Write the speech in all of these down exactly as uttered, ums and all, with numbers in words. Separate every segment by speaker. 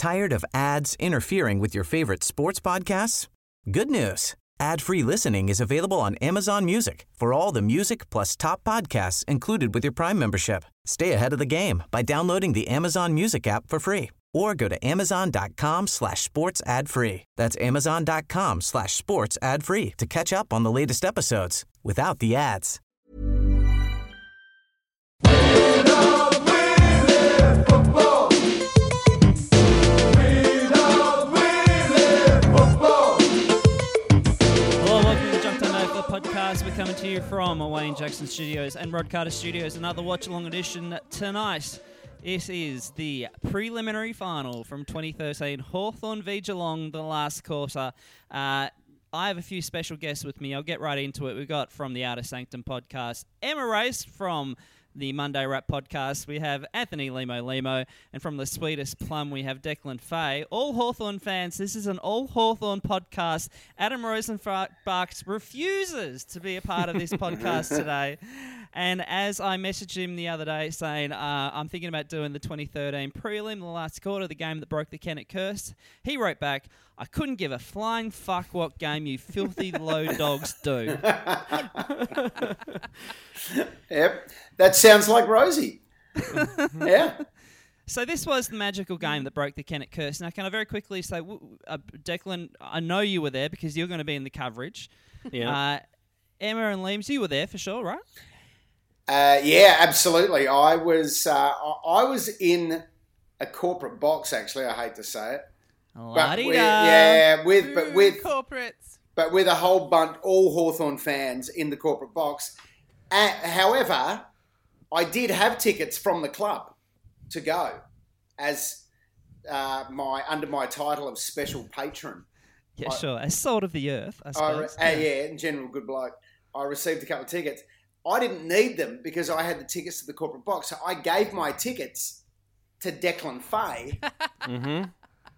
Speaker 1: Tired of ads interfering with your favorite sports podcasts? Good news. Ad-free listening is available on Amazon Music for all the music plus top podcasts included with your Prime membership. Stay ahead of the game by downloading the Amazon Music app for free or go to amazon.com slash sports ad free. That's amazon.com slash sports ad free to catch up on the latest episodes without the ads.
Speaker 2: Podcast. We're coming to you from Wayne Jackson Studios and Rod Carter Studios. Another watch-along edition tonight. It is the preliminary final from twenty thirteen, Hawthorn v Geelong, the last quarter. Uh, I have a few special guests with me. I'll get right into it. We've got from the Outer Sanctum podcast, Emma Race from the Monday Rap podcast. We have Anthony Limo Limo, and from the Sweetest Plum, we have Declan Fay. All Hawthorn fans, this is an all Hawthorn podcast. Adam Rosenbach refuses to be a part of this podcast today. And as I messaged him the other day saying, uh, I'm thinking about doing the twenty thirteen prelim, the last quarter, the game that broke the Kennett curse, he wrote back, I couldn't give a flying fuck what game you filthy low dogs do.
Speaker 3: Yep, that sounds like Rosie. Yeah.
Speaker 2: So this was the magical game that broke the Kennett curse. Now, can I very quickly say, uh, Declan, I know you were there because you're going to be in the coverage.
Speaker 4: Yeah.
Speaker 2: Uh, Emma and Leems, you were there for sure, right?
Speaker 3: Uh, yeah, absolutely. I was uh, I was in a corporate box, actually. I hate to say it. But with, yeah, with but with
Speaker 5: corporates,
Speaker 3: but with a whole bunch, all Hawthorn fans in the corporate box. Uh, however, I did have tickets from the club to go as uh, my under my title of special patron.
Speaker 2: Yeah,
Speaker 3: I,
Speaker 2: sure. As salt of the earth, I suppose.
Speaker 3: I, uh, yeah, in general, good bloke. I received a couple of tickets. I didn't need them because I had the tickets to the corporate box, so I gave my tickets to Declan Fay.
Speaker 4: mm-hmm.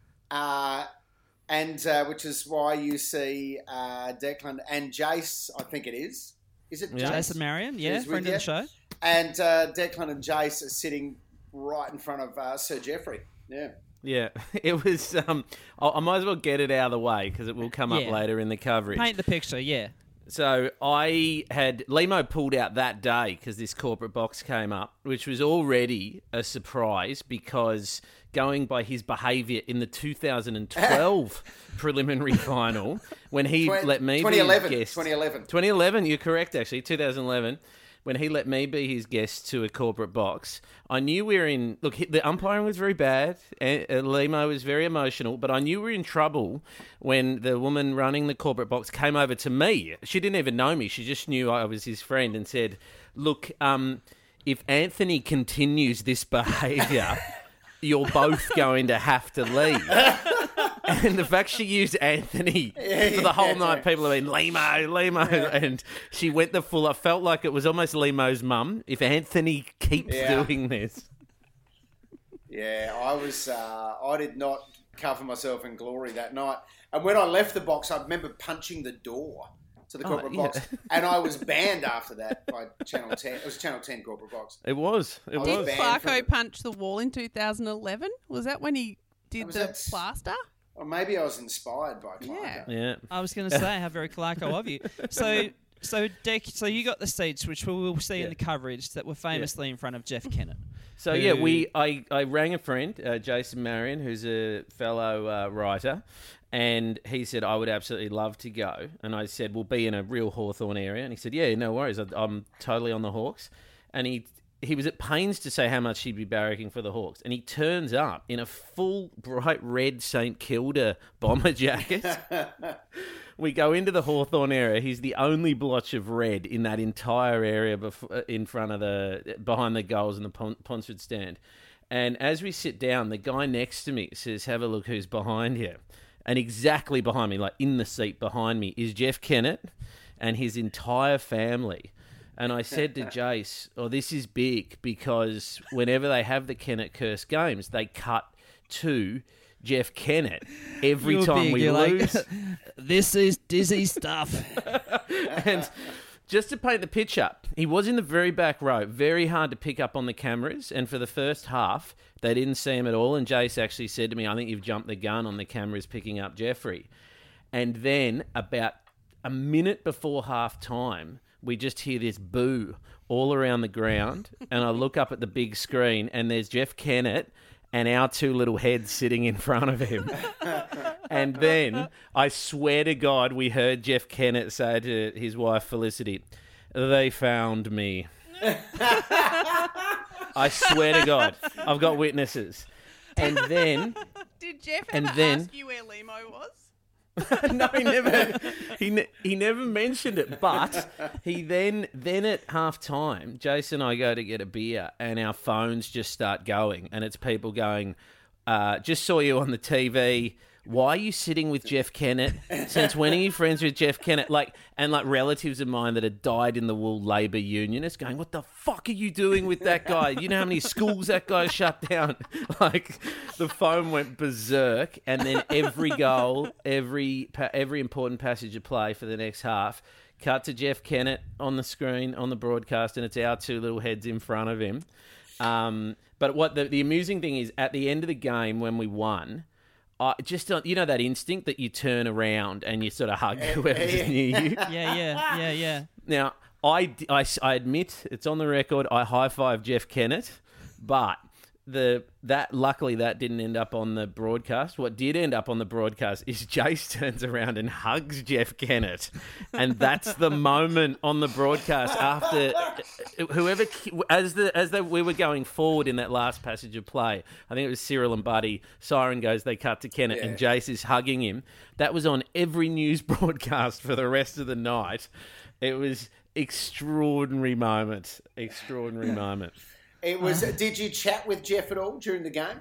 Speaker 3: Uh, and uh, which is why you see uh, Declan and Jace, I think it is. Is it
Speaker 2: yeah.
Speaker 3: Jace?
Speaker 2: Jason Marion, yeah, friend of the show.
Speaker 3: And uh, Declan and Jace are sitting right in front of uh, Sir Geoffrey. Yeah.
Speaker 4: Yeah, it was. Um, I, I might as well get it out of the way because it will come up
Speaker 2: yeah.
Speaker 4: later in the coverage.
Speaker 2: Paint the picture, yeah.
Speaker 4: So I had Limo pulled out that day because this corporate box came up, which was already a surprise because going by his behaviour in the two thousand twelve preliminary final, when he
Speaker 3: twenty,
Speaker 4: let me
Speaker 3: twenty eleven,
Speaker 4: be his guest.
Speaker 3: twenty eleven.
Speaker 4: twenty eleven, you're correct, actually, two thousand eleven. When he let me be his guest to a corporate box, I knew we were in... Look, the umpiring was very bad. And Limo was very emotional, but I knew we were in trouble when the woman running the corporate box came over to me. She didn't even know me. She just knew I was his friend and said, look, um, if Anthony continues this behaviour, you're both going to have to leave. And the fact she used Anthony
Speaker 3: yeah,
Speaker 4: for the whole
Speaker 3: yeah,
Speaker 4: night,
Speaker 3: yeah.
Speaker 4: people have been, Limo, Limo. Yeah. And she went the full... I felt like it was almost Limo's mum. If Anthony keeps
Speaker 3: yeah.
Speaker 4: doing this.
Speaker 3: Yeah, I was... Uh, I did not cover myself in glory that night. And when I left the box, I remember punching the door to the corporate
Speaker 4: oh, yeah.
Speaker 3: box. And I was banned after that by Channel ten. It was Channel ten corporate box.
Speaker 4: It was. It
Speaker 3: I
Speaker 4: was.
Speaker 3: was
Speaker 5: Did
Speaker 3: banned
Speaker 5: Clarko
Speaker 3: from-
Speaker 5: punch the wall in two thousand eleven? Was that when he did
Speaker 3: Was
Speaker 5: the
Speaker 3: that-
Speaker 5: plaster?
Speaker 3: Or maybe I was inspired by Clarko.
Speaker 5: Yeah.
Speaker 4: Yeah.
Speaker 2: I was going to say, how very Clarko of you. So, so Deck, so you got the seats, which we will see
Speaker 4: Yeah.
Speaker 2: in the coverage, that were famously in front of Jeff Kennett.
Speaker 4: So,
Speaker 2: who-
Speaker 4: yeah, we I, I rang a friend, uh, Jason Marion, who's a fellow uh, writer, and he said, I would absolutely love to go. And I said, we'll be in a real Hawthorn area. And he said, yeah, no worries. I, I'm totally on the Hawks. And he he was at pains to say how much he'd be barracking for the Hawks. And he turns up in a full bright red St Kilda bomber jacket. We go into the Hawthorn area. He's the only blotch of red in that entire area bef- in front of the, behind the goals in the Pon- Ponsford stand. And as we sit down, the guy next to me says, have a look who's behind you. And exactly behind me, like in the seat behind me, is Jeff Kennett and his entire family. And I said to Jace, oh, this is big because whenever they have the Kennett Curse games, they cut to Jeff Kennett every
Speaker 2: You're
Speaker 4: time
Speaker 2: big,
Speaker 4: we
Speaker 2: you're
Speaker 4: lose.
Speaker 2: Like, this is dizzy stuff.
Speaker 4: And Just to paint the picture, he was in the very back row, very hard to pick up on the cameras, and for the first half, they didn't see him at all, and Jace actually said to me, I think you've jumped the gun on the cameras picking up Jeffrey. And then, about a minute before half-time, we just hear this boo all around the ground, and I look up at the big screen, and there's Jeff Kennett and our two little heads sitting in front of him. And then, I swear to God, we heard Jeff Kennett say to his wife, Felicity, they found me. I swear to God, I've got witnesses. And then...
Speaker 5: Did Jeff
Speaker 4: and
Speaker 5: ever
Speaker 4: then,
Speaker 5: ask you where Limo was?
Speaker 4: no, he never. He ne- he never mentioned it. But he then then at half time, Jason and I go to get a beer, and our phones just start going, and it's people going, uh, "Just saw you on the T V. Why are you sitting with Jeff Kennett? Since when are you friends with Jeff Kennett?" Like, and like relatives of mine that had died in the wool Labor unionists going, "What the fuck are you doing with that guy? You know how many schools that guy shut down?" Like, the phone went berserk, and then every goal, every every important passage of play for the next half, cut to Jeff Kennett on the screen on the broadcast, and it's our two little heads in front of him. Um, but what the the amusing thing is, at the end of the game when we won. I just don't, you know that instinct that you turn around and you sort of hug whoever's near you?
Speaker 2: Yeah, yeah, yeah, yeah.
Speaker 4: Now, I, I, I admit, it's on the record, I high-five Jeff Kennett, but the that luckily that didn't end up on the broadcast. What did end up on the broadcast is Jace turns around and hugs Jeff Kennett, and that's the moment on the broadcast after whoever as the as the, we were going forward in that last passage of play. I think it was Cyril and Buddy. Siren goes, they cut to Kennett, yeah. And Jace is hugging him. That was on every news broadcast for the rest of the night. It was extraordinary moment, extraordinary moment.
Speaker 3: It was. Uh, did you chat with Jeff at all during the game?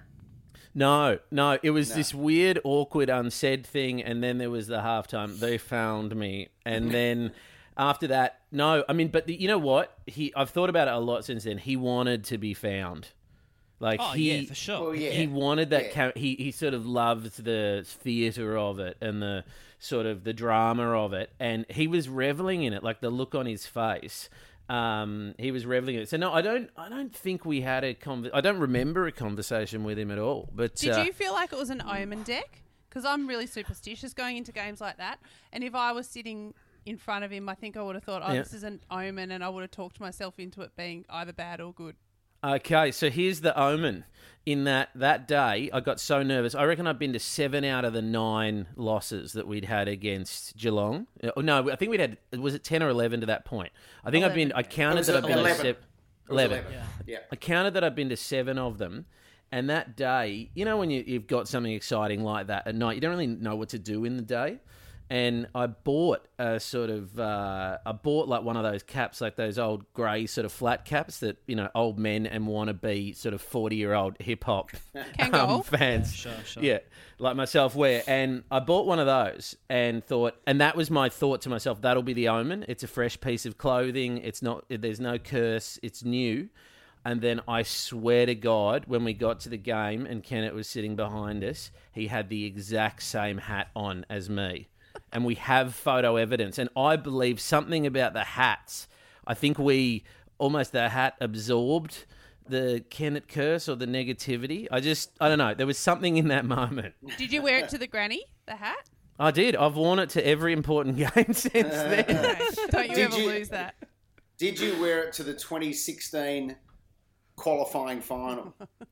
Speaker 4: No, no. It was
Speaker 3: No.
Speaker 4: this weird, awkward, unsaid thing, and then there was the halftime. They found me, and then after that, no. I mean, but the, you know what? He. I've thought about it a lot since then. He wanted to be found. Like
Speaker 2: Oh,
Speaker 4: he,
Speaker 2: yeah, for sure.
Speaker 3: Well, yeah.
Speaker 4: he wanted that.
Speaker 3: Yeah.
Speaker 4: Ca- he he sort of loved the theatre of it and the sort of the drama of it, and he was reveling in it. Like the look on his face. Um, he was reveling in it. So no, I don't. I don't think we had a conver- I don't remember a conversation with him at all. But
Speaker 5: Did
Speaker 4: uh,
Speaker 5: you feel like it was an omen deck? Because I'm really superstitious going into games like that. And if I was sitting in front of him, I think I would have thought, oh,
Speaker 4: Yeah.
Speaker 5: this is an omen, and I would have talked myself into it being either bad or good.
Speaker 4: Okay, so here's the omen. In that that day, I got so nervous. I reckon I'd been to seven out of the nine losses that we'd had against Geelong. Oh, no, I think we'd had, was it ten or eleven to that point? I think I've been, I counted
Speaker 3: was
Speaker 4: that I've been
Speaker 3: eleven.
Speaker 4: to seven.
Speaker 3: It was
Speaker 4: eleven.
Speaker 3: eleven. Yeah.
Speaker 4: I counted that I've been to seven of them. And that day, you know when you, you've got something exciting like that at night, you don't really know what to do in the day. And I bought a sort of, uh, I bought like one of those caps, like those old grey sort of flat caps that, you know, old men and wannabe sort of forty-year-old hip-hop um,
Speaker 5: Kangol.
Speaker 4: fans.
Speaker 2: Sure, sure.
Speaker 4: Yeah, like myself wear. And I bought one of those and thought, and that was my thought to myself, that'll be the omen. It's a fresh piece of clothing. It's not, there's no curse. It's new. And then I swear to God, when we got to the game and Kennett was sitting behind us, he had the exact same hat on as me. And we have photo evidence. And I believe something about the hats. I think we almost, the hat absorbed the Kennett curse or the negativity. I just, I don't know. There was something in that moment.
Speaker 5: Did you wear it to the granny, the hat?
Speaker 4: I did. I've worn it to every important game since then.
Speaker 5: Okay. Don't you
Speaker 3: Did
Speaker 5: ever
Speaker 3: you-
Speaker 5: lose that.
Speaker 3: Did you wear it to the twenty sixteen qualifying final?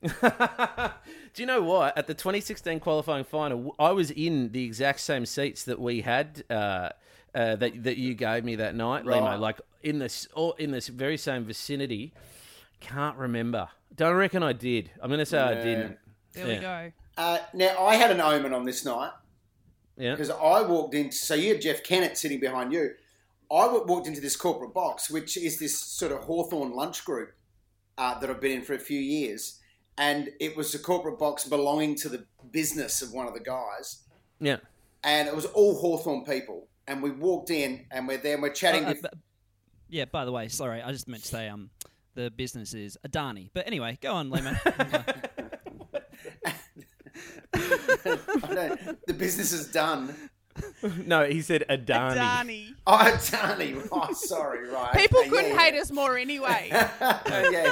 Speaker 4: Do you know what? At the twenty sixteen qualifying final, I was in the exact same seats that we had, uh, uh, that that you gave me that night,
Speaker 3: Right.
Speaker 4: Limo. Like in this, or in this very same vicinity. Can't remember. Don't reckon I did. I'm going to say I
Speaker 3: Yeah.
Speaker 4: didn't.
Speaker 5: There
Speaker 4: Yeah.
Speaker 5: we go.
Speaker 3: Uh, now, I had an omen on this night
Speaker 4: Yeah.
Speaker 3: because I walked in. So you had Jeff Kennett sitting behind you. I w- walked into this corporate box, which is this sort of Hawthorn lunch group uh, that I've been in for a few years. And it was a corporate box belonging to the business of one of the guys.
Speaker 4: Yeah.
Speaker 3: And it was all Hawthorn people. And we walked in and we're there and we're chatting
Speaker 2: Uh, uh,
Speaker 3: with...
Speaker 2: but- yeah, by the way, sorry, I just meant to say um, the business is Adani. But anyway, go on, Lehman.
Speaker 3: I don't- the business is done.
Speaker 4: No, he said Adani.
Speaker 5: Adani.
Speaker 3: Oh, Adani. Oh, sorry, right.
Speaker 5: People
Speaker 3: Okay,
Speaker 5: couldn't
Speaker 3: yeah,
Speaker 5: hate
Speaker 3: yeah.
Speaker 5: us more anyway.
Speaker 3: yeah.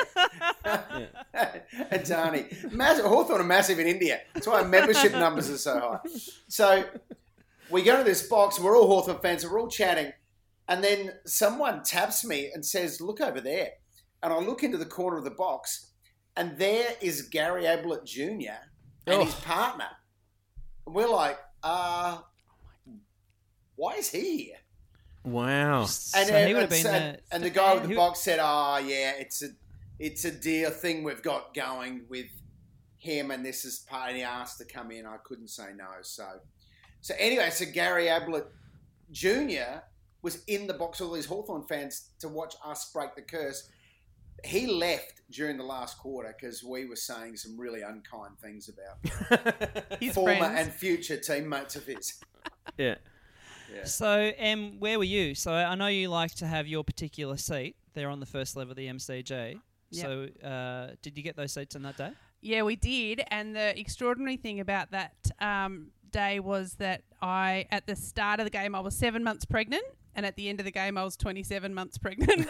Speaker 3: Adani. Massive, Hawthorn are massive in India. That's why our membership numbers are so high. So we go to this box. We're all Hawthorn fans. We're all chatting. And then someone taps me and says, look over there. And I look into the corner of the box, and there is Gary Ablett Junior and
Speaker 4: Oh.
Speaker 3: his partner. And we're like, uh, why is he here?
Speaker 4: Wow.
Speaker 3: And,
Speaker 2: So
Speaker 3: uh,
Speaker 2: he would have been
Speaker 3: and,
Speaker 2: the,
Speaker 3: and the guy with
Speaker 2: he
Speaker 3: the
Speaker 2: would-
Speaker 3: box said, "Oh yeah, it's a it's a dear thing we've got going with him, and this is part." And he asked to come in. I couldn't say no. So, so anyway, so Gary Ablett Junior was in the box with all these Hawthorn fans to watch us break the curse. He left during the last quarter because we were saying some really unkind things about
Speaker 5: His
Speaker 3: former
Speaker 5: friends.
Speaker 3: and future teammates of his.
Speaker 4: Yeah.
Speaker 3: Yeah.
Speaker 2: So, Em, where were you? So, I know you like to have your particular seat there on the first level of the M C G.
Speaker 5: Yep.
Speaker 2: So, uh, did you get those seats on that day?
Speaker 5: Yeah, we did. And the extraordinary thing about that um, day was that I, at the start of the game, I was seven months pregnant. And at the end of the game, I was twenty-seven months pregnant.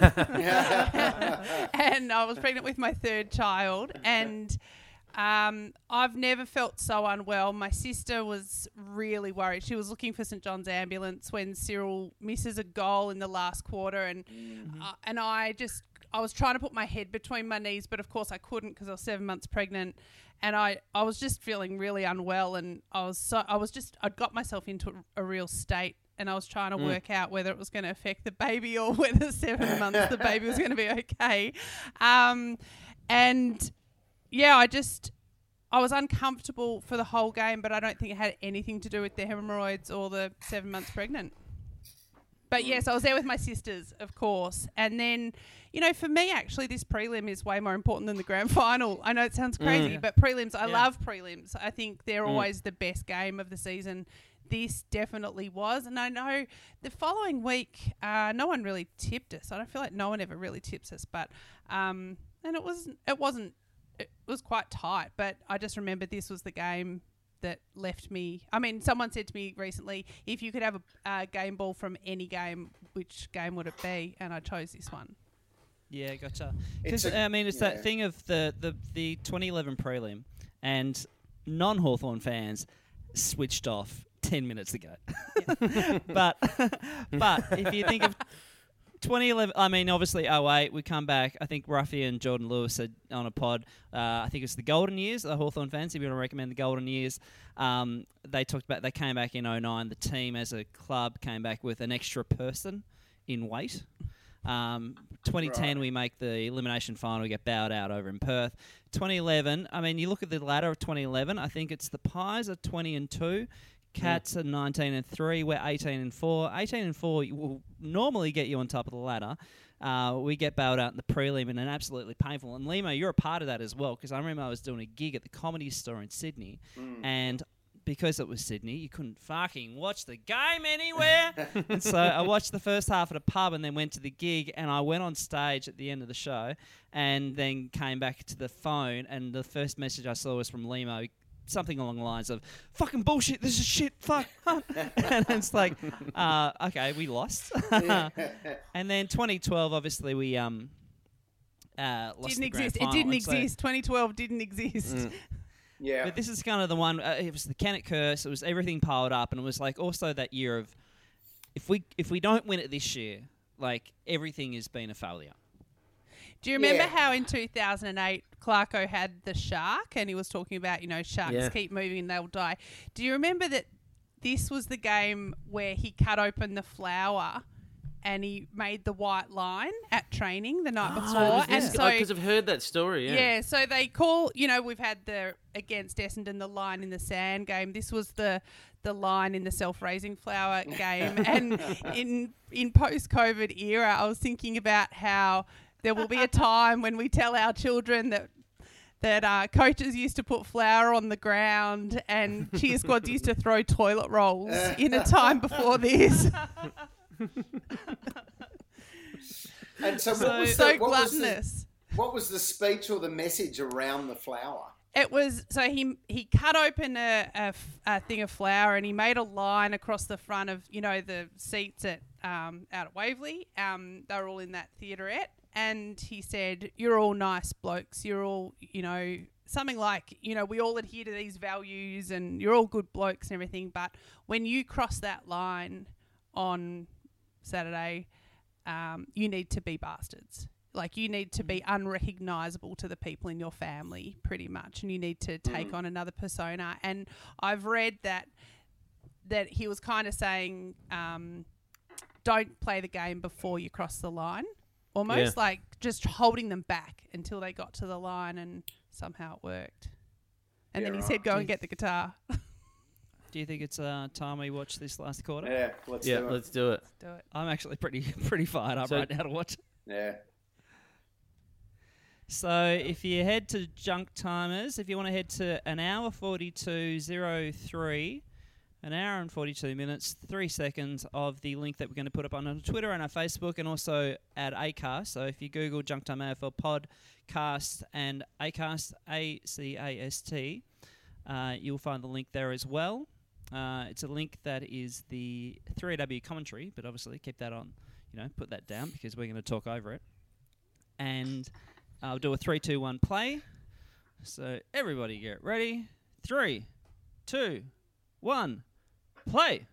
Speaker 5: And I was pregnant with my third child. And um, I've never felt so unwell. My sister was really worried. She was looking for St John's Ambulance when Cyril misses a goal in the last quarter. And uh, and I just, I was trying to put my head between my knees, but of course I couldn't because I was seven months pregnant. And I, I was just feeling really unwell. And I was so, I was just, I'd got myself into a, a real state. And I was trying to work out whether it was going to affect the baby or whether seven months the baby was going to be okay. Um, and yeah, I just, I was uncomfortable for the whole game, but I don't think it had anything to do with the hemorrhoids or the seven months pregnant. But yes, I was there with my sisters, of course. And then, you know, for me, actually, this prelim is way more important than the grand final. I know it sounds crazy,
Speaker 2: Mm.
Speaker 5: but prelims, I
Speaker 2: Yeah.
Speaker 5: love prelims. I think they're
Speaker 4: Mm.
Speaker 5: always the best game of the season. This definitely was. And I know the following week, uh, no one really tipped us. I don't feel like no one ever really tips us. But, um, and it was, it wasn't, it was quite tight. But I just remember this was the game that left me. I mean, someone said to me recently, if you could have a uh, game ball from any game, which game would it be? And I chose this one.
Speaker 2: Yeah, gotcha.
Speaker 3: It's
Speaker 2: Because
Speaker 3: a-
Speaker 2: I mean, it's
Speaker 3: yeah.
Speaker 2: that thing of the, the, the twenty eleven prelim, and non-Hawthorn fans switched off ten minutes ago. but but if you think of twenty eleven, I mean, obviously oh eight, we come back. I think Ruffy and Jordan Lewis said on a pod, uh, I think it's the Golden Years, the Hawthorn fans, if you want to recommend the Golden Years. Um, they talked about, they came back in oh nine. The team as a club came back with an extra person in weight. Um, twenty ten,
Speaker 3: Right.
Speaker 2: we make the elimination final, we get bowed out over in Perth. twenty eleven, I mean, you look at the ladder of twenty eleven, I think it's the Pies are twenty and two, Cats are nineteen and three, we're eighteen and four. eighteen and four will normally get you on top of the ladder. Uh, we get bailed out in the prelim and an absolutely painful. And Limo, you're a part of that as well, because I remember I was doing a gig at the Comedy Store in Sydney, and because it was Sydney, you couldn't fucking watch the game anywhere. And so I watched the first half at a pub and then went to the gig, and I went on stage at the end of the show and then came back to the phone, and the first message I saw was from Limo, something along the lines of, fucking bullshit, this is shit, fuck. And it's like, uh, okay, we lost. And then twenty twelve, obviously, we um uh, lost
Speaker 5: Didn't
Speaker 2: the grand
Speaker 5: exist. It
Speaker 2: final,
Speaker 5: didn't
Speaker 2: and so-
Speaker 5: exist. twenty twelve didn't exist.
Speaker 3: Yeah.
Speaker 2: But this is kind of the one. Uh, it was the Kennett curse. It was everything piled up, and it was like also that year of, if we if we don't win it this year, like everything has been a failure.
Speaker 5: Do you remember
Speaker 3: Yeah.
Speaker 5: how in two thousand eight Clarko had the shark and he was talking about, you know, sharks
Speaker 4: Yeah.
Speaker 5: keep moving and they'll die? Do you remember that this was the game where he cut open the flower and he made the white line at training the night before? And so,
Speaker 4: Because I've heard that story. Yeah.
Speaker 5: yeah, so they call, you know, we've had the against Essendon, the line in the sand game. This was the the line in the self-raising flower game. And in in post-COVID era, I was thinking about how there will be a time when we tell our children that that uh, coaches used to put flour on the ground and cheer squads used to throw toilet rolls in a time before this.
Speaker 3: And so,
Speaker 2: So-
Speaker 3: what was
Speaker 5: So
Speaker 3: the, what was the,
Speaker 5: gluttonous.
Speaker 3: what was the speech or the message around the flower?
Speaker 5: It was so he he cut open a, a f- a thing of flour and he made a line across the front of you know the seats at um out at Waverley. Um, they were all in that theaterette, and he said, "You're all nice blokes. You're all you know something like you know we all adhere to these values, and you're all good blokes and everything. But when you cross that line on Saturday, um, you need to be bastards." Like, you need to be unrecognisable to the people in your family, pretty much, and you need to take mm. on another persona. And I've read that that he was kind of saying, um, don't play the game before you cross the line, almost yeah. like just holding them back until they got to the line, and somehow it worked. And yeah, then he right. said, go and get the guitar.
Speaker 2: Do you think it's uh, time we watch this last quarter?
Speaker 3: Yeah, let's
Speaker 4: yeah,
Speaker 3: do it.
Speaker 4: let's do it.
Speaker 5: Let's do it.
Speaker 2: I'm actually pretty pretty fired up so, right now to watch it.
Speaker 3: Yeah.
Speaker 2: So if you head to Junk Timers, if you want to head to an hour forty-two oh three, an hour and forty-two minutes, three seconds of the link that we're going to put up on our Twitter and our Facebook and also at Acast. So if you Google Junk Time A F L Podcast and Acast, A C A S T, uh, you'll find the link there as well. Uh, it's a link that is the three A W commentary, but obviously keep that on, you know, put that down because we're going to talk over it. And I'll do a three, two, one play. So everybody get ready. Three, two, one, play.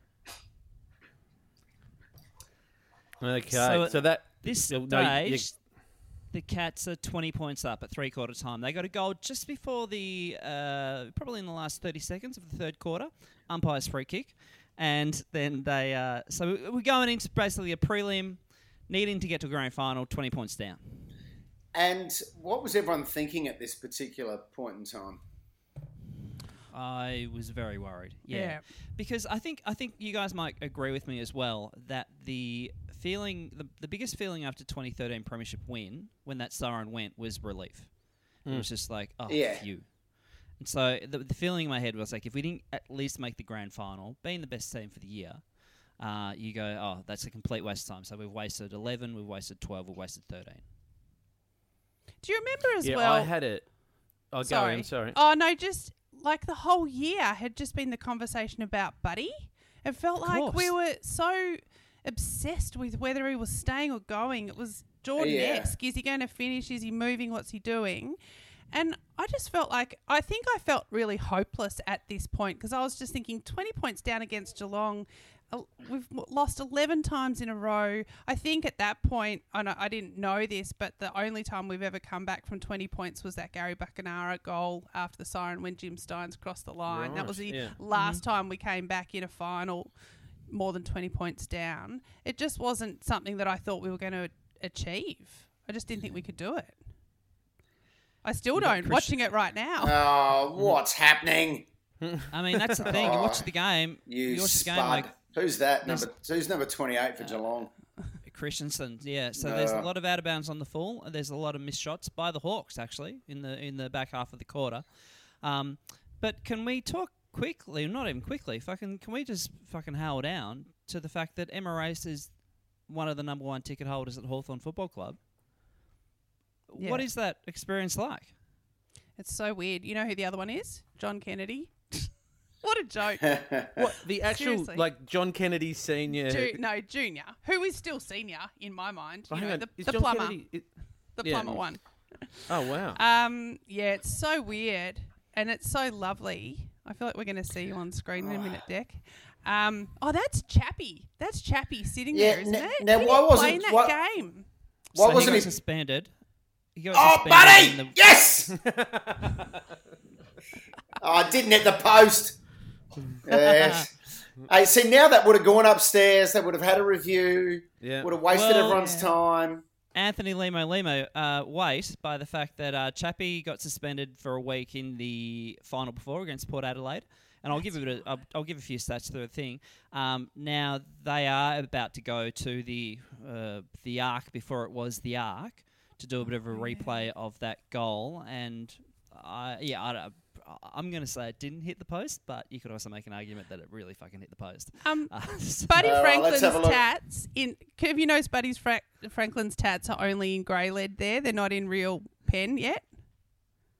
Speaker 4: Okay,
Speaker 2: so,
Speaker 4: so that
Speaker 2: this
Speaker 4: no,
Speaker 2: stage,
Speaker 4: you,
Speaker 2: the Cats are twenty points up at three quarter time. They got a goal just before the, uh, probably in the last thirty seconds of the third quarter, umpire's free kick, and then they. Uh, so we're going into basically a prelim, needing to get to a grand final, twenty points down.
Speaker 3: And what was everyone thinking at this particular point in time?
Speaker 2: I was very worried. Yeah.
Speaker 5: yeah.
Speaker 2: Because I think I think you guys might agree with me as well that the feeling, the, the biggest feeling after twenty thirteen Premiership win, when that siren went, was relief. Mm. It was just like, oh,
Speaker 3: yeah.
Speaker 2: phew. And so the, the feeling in my head was like, if we didn't at least make the grand final, being the best team for the year, uh, you go, oh, that's a complete waste of time. So we've wasted eleven, we've wasted twelve, we've wasted thirteen.
Speaker 5: Do you remember as
Speaker 4: yeah,
Speaker 5: well?
Speaker 4: I had it. I'll go in, sorry.
Speaker 5: Oh, no, just like the whole year had just been the conversation about Buddy. It felt
Speaker 2: Of
Speaker 5: like
Speaker 2: course.
Speaker 5: we were so obsessed with whether he was staying or going. It was Jordan-esque.
Speaker 3: Yeah.
Speaker 5: Is he going to finish? Is he moving? What's he doing? And I just felt like, I think I felt really hopeless at this point because I was just thinking twenty points down against Geelong. Uh, we've lost eleven times in a row. I think at that point, I, know, I didn't know this, but the only time we've ever come back from twenty points was that Gary Buckenara goal after the siren when Jim Steins crossed the line.
Speaker 4: Right,
Speaker 5: that was the
Speaker 4: yeah.
Speaker 5: last mm-hmm. time we came back in a final more than twenty points down. It just wasn't something that I thought we were going to achieve. I just didn't think we could do it. I still don't, watching it right now.
Speaker 3: Oh, what's happening?
Speaker 2: I mean, that's the thing. You watch
Speaker 3: Oh,
Speaker 2: the game.
Speaker 3: You,
Speaker 2: you watch the
Speaker 3: spud.
Speaker 2: game like
Speaker 3: Who's that?
Speaker 2: There's-
Speaker 3: Number Who's number twenty-eight for Geelong?
Speaker 2: Christensen, yeah. So
Speaker 3: No.
Speaker 2: there's a lot of out of bounds on the full. There's a lot of missed shots by the Hawks actually in the in the back half of the quarter. Um, but can we talk quickly? Not even quickly. Fucking can we just fucking hail down to the fact that Emma Race is one of the number one ticket holders at Hawthorn Football Club?
Speaker 5: Yeah.
Speaker 2: What is that experience like?
Speaker 5: It's so weird. You know who the other one is? John Kennedy. What a joke.
Speaker 4: What the actual
Speaker 5: Seriously.
Speaker 4: like John Kennedy Senior?
Speaker 5: Ju- no, Junior, who is still senior in my mind.
Speaker 4: Oh,
Speaker 5: You
Speaker 4: hang
Speaker 5: know,
Speaker 4: on,
Speaker 5: the,
Speaker 4: is
Speaker 5: the
Speaker 4: John
Speaker 5: plumber,
Speaker 4: Kennedy- it-
Speaker 5: the
Speaker 4: yeah.
Speaker 5: plumber one.
Speaker 4: Oh wow!
Speaker 5: Um, yeah, it's so weird and it's so lovely. I feel like we're going to see you on screen in a minute, Deck. Um, oh, that's Chappie. That's Chappie sitting
Speaker 3: Yeah,
Speaker 5: there, isn't
Speaker 3: n-
Speaker 5: it?
Speaker 3: now
Speaker 5: He
Speaker 3: why
Speaker 5: didn't
Speaker 3: wasn't-
Speaker 5: play in that
Speaker 3: why-
Speaker 5: game?
Speaker 3: Why
Speaker 2: so
Speaker 3: wasn't
Speaker 2: he
Speaker 3: he?
Speaker 2: got suspended? He got
Speaker 3: Oh,
Speaker 2: suspended in
Speaker 3: buddy!
Speaker 2: the-
Speaker 3: Yes! Oh, I didn't hit the post. Yes. Hey, see, now that would have gone upstairs. They would have had a review.
Speaker 4: Yeah.
Speaker 3: Would have wasted
Speaker 2: Well,
Speaker 3: everyone's
Speaker 5: yeah.
Speaker 3: time.
Speaker 2: Anthony Limo Limo, uh, wait, by the fact that uh, Chappie got suspended for a week in the final before against Port Adelaide. And I'll give a bit of, I'll, I'll give a few stats through the thing. Um, now they are about to go to the uh, the Arc before it was the Arc to do a bit of a replay of that goal. And uh, yeah, I don't, I'm going to say it didn't hit the post, but you could also make an argument that it really fucking hit the post.
Speaker 5: Um,
Speaker 2: Uh, so-
Speaker 5: Buddy
Speaker 3: Uh, let's
Speaker 5: Franklin's
Speaker 3: have a look.
Speaker 5: tats in. Have you noticed Buddy's Fra- Franklin's tats are only in grey lead? There, they're not in real pen yet.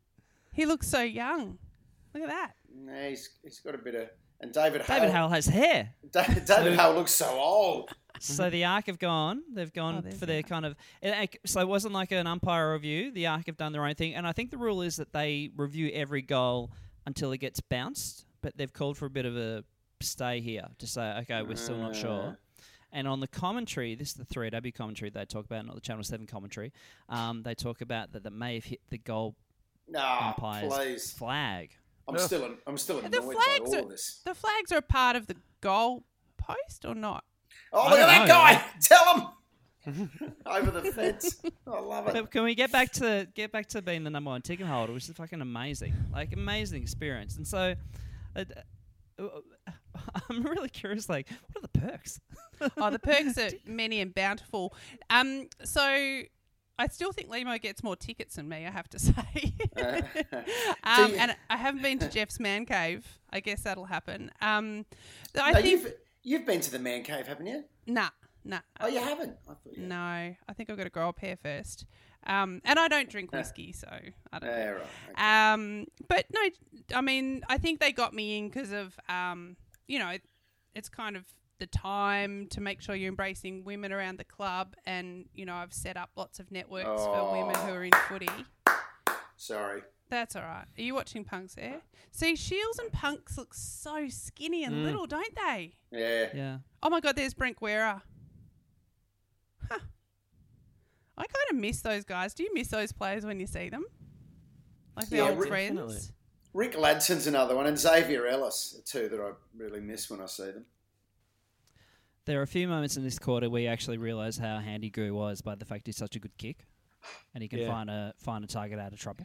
Speaker 5: He looks so young. Look at that.
Speaker 3: Nah, he's he's got a bit of and David
Speaker 2: David
Speaker 3: Hale.
Speaker 2: Hale has hair.
Speaker 3: Da- David
Speaker 2: So-
Speaker 3: Hale looks so old.
Speaker 2: So the ARC have gone. They've gone
Speaker 5: Oh, there's
Speaker 2: for
Speaker 5: the
Speaker 2: their
Speaker 5: ARC.
Speaker 2: kind of. It, so it wasn't like an umpire review. The ARC have done their own thing, and I think the rule is that they review every goal until it gets bounced. But they've called for a bit of a stay here to say, okay, we're still not sure. And on the commentary, this is the three A W commentary they talk about, not the Channel Seven commentary. Um, they talk about that that may have hit the goal
Speaker 3: Nah,
Speaker 2: umpire's
Speaker 3: please.
Speaker 2: flag.
Speaker 3: I'm still I'm still
Speaker 5: The
Speaker 3: annoyed by
Speaker 5: flags
Speaker 3: all
Speaker 5: are
Speaker 3: of this.
Speaker 5: the flags are a part of the goal post or not?
Speaker 3: Oh,
Speaker 2: I
Speaker 3: look at
Speaker 2: don't
Speaker 3: that
Speaker 2: know.
Speaker 3: guy! Tell him over the fence. I love it.
Speaker 2: But can we get back to get back to being the number one ticket holder, which is fucking amazing, like amazing experience. And so, uh, uh, I'm really curious. Like, what are the perks?
Speaker 5: Oh, the perks are many and bountiful. Um, so I still think Limo gets more tickets than me, I have to say.
Speaker 3: Uh,
Speaker 5: um,
Speaker 3: you-
Speaker 5: and I haven't been to Jeff's man cave. I guess that'll happen. Um, I
Speaker 3: no,
Speaker 5: think
Speaker 3: you've you've been to the man cave, haven't you?
Speaker 5: nah, nah.
Speaker 3: Oh, you haven't. I thought you.
Speaker 5: No, I think I've got to grow up hair first. Um, and I don't drink whiskey, so I don't
Speaker 3: Yeah,
Speaker 5: know.
Speaker 3: right. Okay.
Speaker 5: Um, but no, I mean, I think they got me in because of, um, you know, it's kind of the time to make sure you're embracing women around the club. And, you know, I've set up lots of networks for women who are in footy.
Speaker 3: Sorry.
Speaker 5: That's all right. Are you watching Punks there? See, Shields and Punks look so skinny and little, don't they?
Speaker 3: Yeah.
Speaker 2: Yeah.
Speaker 5: Oh, my God, there's Brent Guerra. Huh. I kind of miss those guys. Do you miss those players when you see them? Like the
Speaker 3: Yeah,
Speaker 5: old
Speaker 3: re-
Speaker 5: friends?
Speaker 4: definitely.
Speaker 3: Rick Ladson's another one, and Xavier Ellis are two that I really miss when I see them.
Speaker 2: There are a few moments in this quarter where you actually realise how handy Goo was by the fact he's such a good kick, and he can
Speaker 4: Yeah.
Speaker 2: find a find a target out of trouble.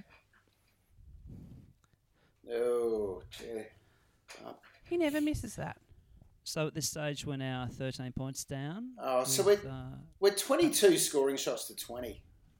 Speaker 3: Oh, gee.
Speaker 5: He never misses that.
Speaker 2: So at this stage, we're now thirteen points down.
Speaker 3: Oh, so
Speaker 2: with,
Speaker 3: we're,
Speaker 2: uh,
Speaker 3: we're twenty-two scoring shots to twenty.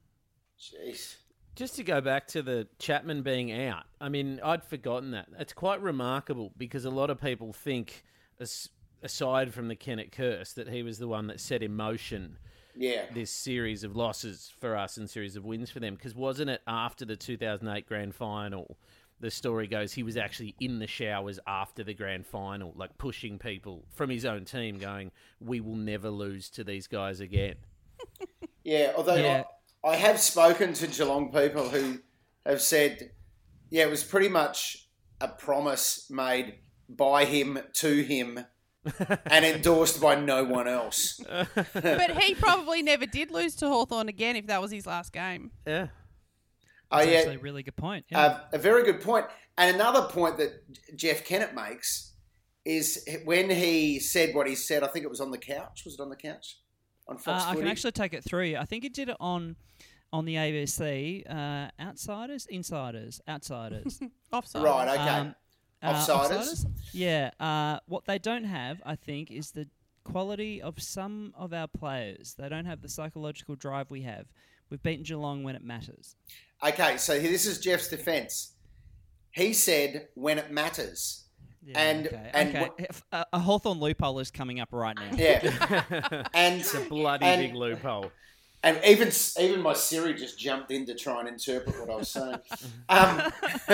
Speaker 3: Jeez.
Speaker 4: Just to go back to the Chapman being out, I mean, I'd forgotten that. It's quite remarkable because a lot of people think, as, aside from the Kennett curse, that he was the one that set in motion
Speaker 3: Yeah.
Speaker 4: this series of losses for us and series of wins for them. Because wasn't it after the two thousand eight grand final, the story goes he was actually in the showers after the grand final, like pushing people from his own team going, we will never lose to these guys again.
Speaker 3: Yeah, although
Speaker 2: Yeah.
Speaker 3: I, I have spoken to Geelong people who have said, yeah, it was pretty much a promise made by him to him and endorsed by no one else.
Speaker 5: But he probably never did lose to Hawthorn again if that was his last game.
Speaker 4: Yeah.
Speaker 3: Oh,
Speaker 2: that's
Speaker 3: yeah,
Speaker 2: actually a really good point. Yeah.
Speaker 3: uh, a very good point. And another point that Jeff Kennett makes is when he said what he said, I think it was on the couch. Was it on the couch? On
Speaker 2: Uh,
Speaker 3: Fox
Speaker 2: I can
Speaker 3: Footy?
Speaker 2: actually take it through. I think he did it on on the A B C. Uh, outsiders, insiders, outsiders.
Speaker 5: Offside.
Speaker 3: Right, okay.
Speaker 2: Um, uh,
Speaker 3: Offsiders?
Speaker 2: Yeah. Uh, what they don't have, I think, is the quality of some of our players. They don't have the psychological drive we have. We've beaten Geelong when it matters.
Speaker 3: Okay, so this is Jeff's defence. He said when it matters.
Speaker 2: Yeah,
Speaker 3: And-
Speaker 2: okay.
Speaker 3: and
Speaker 2: okay.
Speaker 3: what-
Speaker 2: If- a, a Hawthorn loophole is coming up right now.
Speaker 3: Yeah. and
Speaker 4: It's a bloody
Speaker 3: and-
Speaker 4: big loophole.
Speaker 3: And even even my Siri just jumped in to try and interpret what I was saying. Um,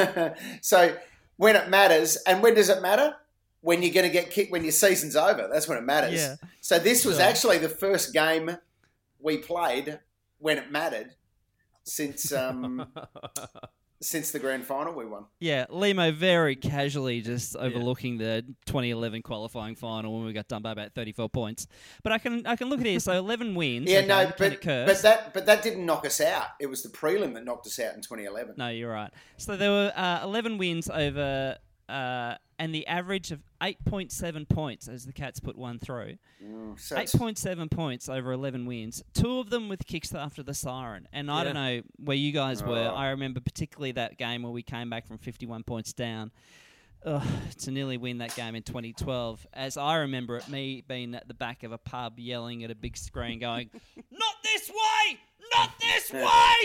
Speaker 3: so when it matters, and when does it matter? When you're going to get kicked when your season's over. That's when it matters.
Speaker 2: Yeah.
Speaker 3: So this was
Speaker 2: Sure.
Speaker 3: actually the first game we played when it mattered since um, since the grand final we won.
Speaker 2: Yeah, Limo very casually just overlooking the twenty eleven qualifying final when we got done by about thirty-four points. But I can I can look at it. So eleven wins.
Speaker 3: Yeah,
Speaker 2: okay,
Speaker 3: no,
Speaker 2: Kennett
Speaker 3: but,
Speaker 2: curse.
Speaker 3: but that but that didn't knock us out. It was the prelim that knocked us out in twenty eleven.
Speaker 2: No, you're right. So there were uh, eleven wins over, uh, and the average of eight point seven points as the Cats put one through.
Speaker 3: So
Speaker 2: eight
Speaker 3: it's-
Speaker 2: point seven points over eleven wins. Two of them with kicks after the siren. And I don't know where you guys were.
Speaker 3: Oh.
Speaker 2: I remember particularly that game where we came back from fifty-one points down. Ugh, to nearly win that game in twenty twelve. As I remember it, me being at the back of a pub yelling at a big screen going, "Not this way! Not this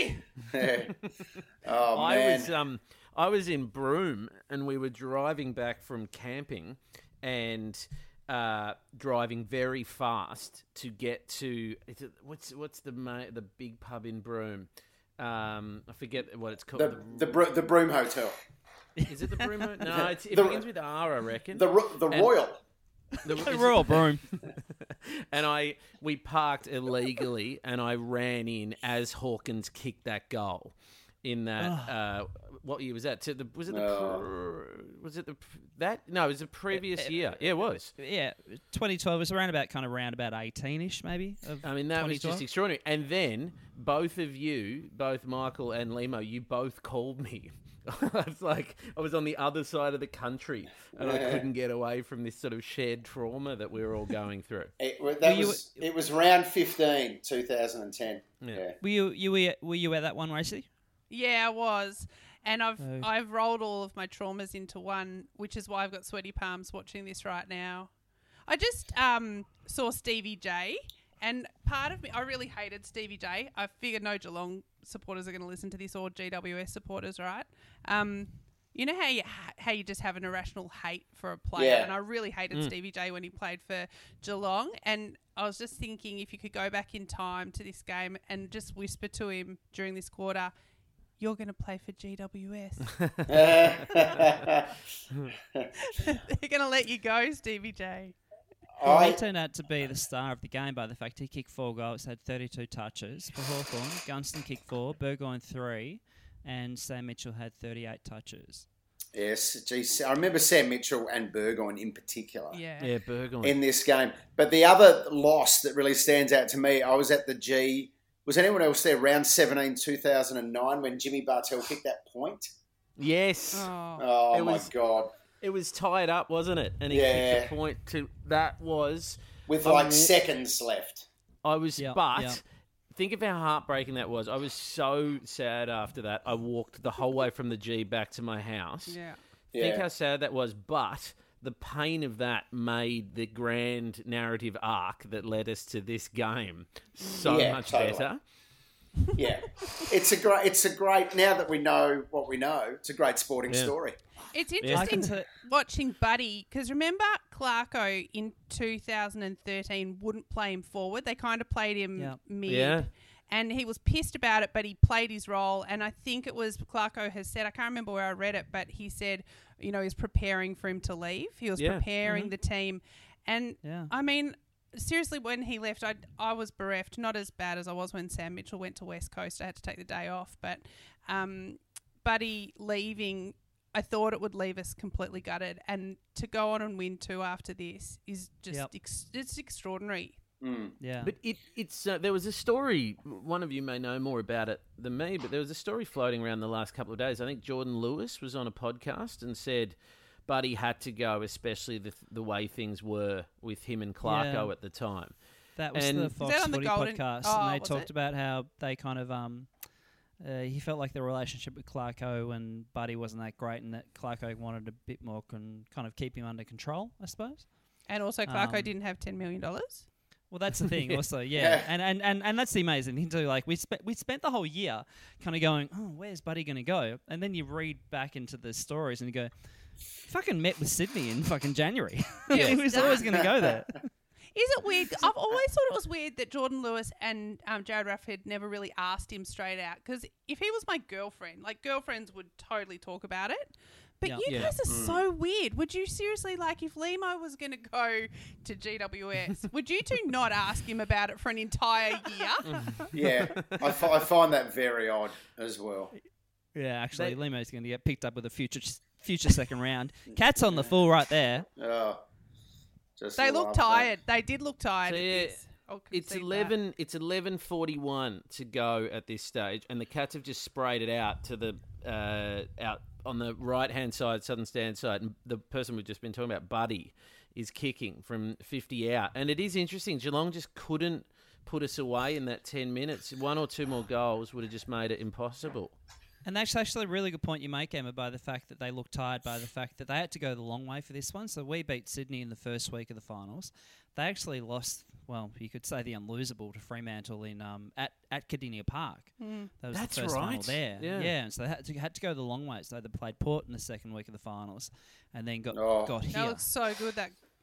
Speaker 2: way!"
Speaker 3: oh
Speaker 4: I
Speaker 3: man.
Speaker 4: was um I was in Broome and we were driving back from camping and uh, driving very fast to get to is it, what's what's the ma- the big pub in Broome? Um, I forget what it's called.
Speaker 3: The the, Bro- the Broom Hotel.
Speaker 4: Is it the Broom Hotel? No, it's, it
Speaker 3: The-
Speaker 4: begins with R, I reckon.
Speaker 3: The Ro- the
Speaker 4: And-
Speaker 3: Royal.
Speaker 4: The,
Speaker 2: The
Speaker 4: is
Speaker 2: Royal
Speaker 4: it-
Speaker 2: Broom.
Speaker 4: and I we parked illegally, and I ran in as Hawkins kicked that goal. In that, uh, what year was that? To the was it the
Speaker 3: Oh.
Speaker 4: pr- was it the that no? It was the previous year. Yeah, it was.
Speaker 2: Yeah, twenty twelve was around about kind of around about eighteen-ish maybe. Of
Speaker 4: I mean, that was just
Speaker 2: twenty twelve.
Speaker 4: extraordinary. And then both of you, both Michael and Limo, you both called me. I was like, I was on the other side of the country, and I
Speaker 3: Yeah.
Speaker 4: couldn't get away from this sort of shared trauma that we were all going through.
Speaker 3: It, wa- that
Speaker 2: Were you-
Speaker 3: was it was round fifteen, two thousand ten.
Speaker 4: Yeah.
Speaker 3: Yeah.
Speaker 2: Were you you were, were you at that one, Racy?
Speaker 5: Yeah, I was. And I've
Speaker 2: Oh.
Speaker 5: I've rolled all of my traumas into one, which is why I've got sweaty palms watching this right now. I just um, saw Stevie J, and part of me, I really hated Stevie J. I figured no Geelong supporters are going to listen to this, or G W S supporters, right? Um, you know how you how you just have an irrational hate for a player,
Speaker 3: Yeah.
Speaker 5: and I really hated Stevie J when he played for Geelong, and I was just thinking if you could go back in time to this game and just whisper to him during this quarter, you're going to play for G W S. They're going to let you go, Stevie J.
Speaker 2: Well, he
Speaker 3: I,
Speaker 2: turned out to be the star of the game by the fact he kicked four goals, had thirty-two touches for Hawthorn. Gunston kicked four, Burgoyne three, and Sam Mitchell had thirty-eight touches.
Speaker 3: yes, geez, I remember Sam Mitchell and Burgoyne in particular.
Speaker 5: Yeah.
Speaker 4: Yeah, Burgoyne.
Speaker 3: In this game. But the other loss that really stands out to me, I was at the G. Was anyone else there? Round seventeen, two thousand nine, when Jimmy Bartell kicked that point.
Speaker 4: yes.
Speaker 5: Oh.
Speaker 3: Oh
Speaker 4: It
Speaker 3: my
Speaker 4: was-
Speaker 3: God!
Speaker 4: It was tied up, wasn't it? And he
Speaker 3: Yeah.
Speaker 4: kicked the point to that was
Speaker 3: With
Speaker 4: I
Speaker 3: like
Speaker 4: wa-
Speaker 3: seconds left.
Speaker 4: I was
Speaker 2: Yeah,
Speaker 4: but
Speaker 2: yeah.
Speaker 4: think of how heartbreaking that was. I was so sad after that. I walked the whole way from the G back to my house.
Speaker 5: Yeah.
Speaker 4: Think
Speaker 3: Yeah.
Speaker 4: how sad that was, but the pain of that made the grand narrative arc that led us to this game so
Speaker 3: Yeah,
Speaker 4: much
Speaker 3: totally.
Speaker 4: better.
Speaker 3: Yeah, it's a great. It's a great. Now that we know what we know, it's a great sporting
Speaker 4: Yeah.
Speaker 3: story.
Speaker 5: It's
Speaker 2: I can
Speaker 5: interesting
Speaker 2: t-
Speaker 5: watching Buddy, because remember Clarko in two thousand thirteen wouldn't play him forward. They kind of played him
Speaker 2: Yeah.
Speaker 5: mid.
Speaker 4: Yeah.
Speaker 5: And he was pissed about it, but he played his role. And I think it was Clarko has said, I can't remember where I read it, but he said, you know, he was preparing for him to leave. He was
Speaker 4: Yeah.
Speaker 5: preparing
Speaker 2: Mm-hmm.
Speaker 5: the team. And
Speaker 2: Yeah.
Speaker 5: I mean, seriously, when he left, I, I was bereft. Not as bad as I was when Sam Mitchell went to West Coast. I had to take the day off. But um, Buddy leaving, I thought it would leave us completely gutted. And to go on and win two after this is just
Speaker 2: Yep.
Speaker 5: ex- it's extraordinary.
Speaker 3: Mm.
Speaker 2: Yeah.
Speaker 4: But it, it's uh, there was a story. One of you may know more about it than me, but there was a story floating around the last couple of days. I think Jordan Lewis was on a podcast and said Buddy had to go, especially the the way things were with him and Clarko
Speaker 2: Yeah.
Speaker 4: at the time.
Speaker 2: That was
Speaker 4: And-
Speaker 2: the
Speaker 4: Is
Speaker 2: Fox
Speaker 5: that on the
Speaker 2: Footy
Speaker 5: Golden-
Speaker 2: podcast,
Speaker 5: Oh,
Speaker 2: and they
Speaker 5: was
Speaker 2: talked
Speaker 5: it?
Speaker 2: about how they kind of um, uh, he felt like the relationship with Clarko and Buddy wasn't that great, and that Clarko wanted a bit more con- kind of keep him under control, I suppose.
Speaker 5: And also, Clarko
Speaker 2: Um,
Speaker 5: didn't have ten million dollars.
Speaker 2: Well, that's the thing, also, yeah,
Speaker 3: Yeah.
Speaker 2: and, and and and that's the amazing thing too. Like we spent we spent the whole year kind of going, oh, where's Buddy going to go? And then you read back into the stories and you go, fucking met with Sydney in fucking January. he was always going to go there.
Speaker 5: Is it weird? I've always thought it was weird that Jordan Lewis and um, Jared Rafford never really asked him straight out. Because if he was my girlfriend, like girlfriends would totally talk about it. But
Speaker 2: Yeah.
Speaker 5: you
Speaker 4: Yeah.
Speaker 5: guys are so weird. Would you seriously, like, if Limo was going to go to G W S, would you two not ask him about it for an entire year?
Speaker 3: Yeah, I, fi- I find that very odd as well.
Speaker 2: Yeah, actually,
Speaker 4: They-
Speaker 2: Limo's going to get picked up with a future future second round. Cat's on the full right there.
Speaker 3: Oh, just
Speaker 5: They
Speaker 3: love
Speaker 5: look
Speaker 3: that.
Speaker 5: tired. They did look tired.
Speaker 4: So,
Speaker 5: at
Speaker 4: yeah,
Speaker 5: this. I'll
Speaker 4: It's
Speaker 5: concede that.
Speaker 4: eleven. It's eleven forty one to go at this stage, and the Cats have just sprayed it out to the uh, out on the right hand side, southern stand side, and the person we've just been talking about, Buddy, is kicking from fifty out, and it is interesting. Geelong just couldn't put us away in that ten minutes. One or two more goals would have just made it impossible.
Speaker 2: And that's actually a really good point you make, Emma, by the fact that they looked tired, by the fact that they had to go the long way for this one. So we beat Sydney in the first week of the finals. They actually lost, well, you could say the unlosable to Fremantle in um, at, at Cardinia Park.
Speaker 5: Mm.
Speaker 2: That was
Speaker 4: That's
Speaker 2: the first final
Speaker 4: right.
Speaker 2: there.
Speaker 4: Yeah.
Speaker 2: yeah, and so they had to, had to go the long way. So they played Port in the second week of the finals and then got,
Speaker 3: Oh.
Speaker 2: got
Speaker 5: That
Speaker 2: here.
Speaker 5: looks so good. That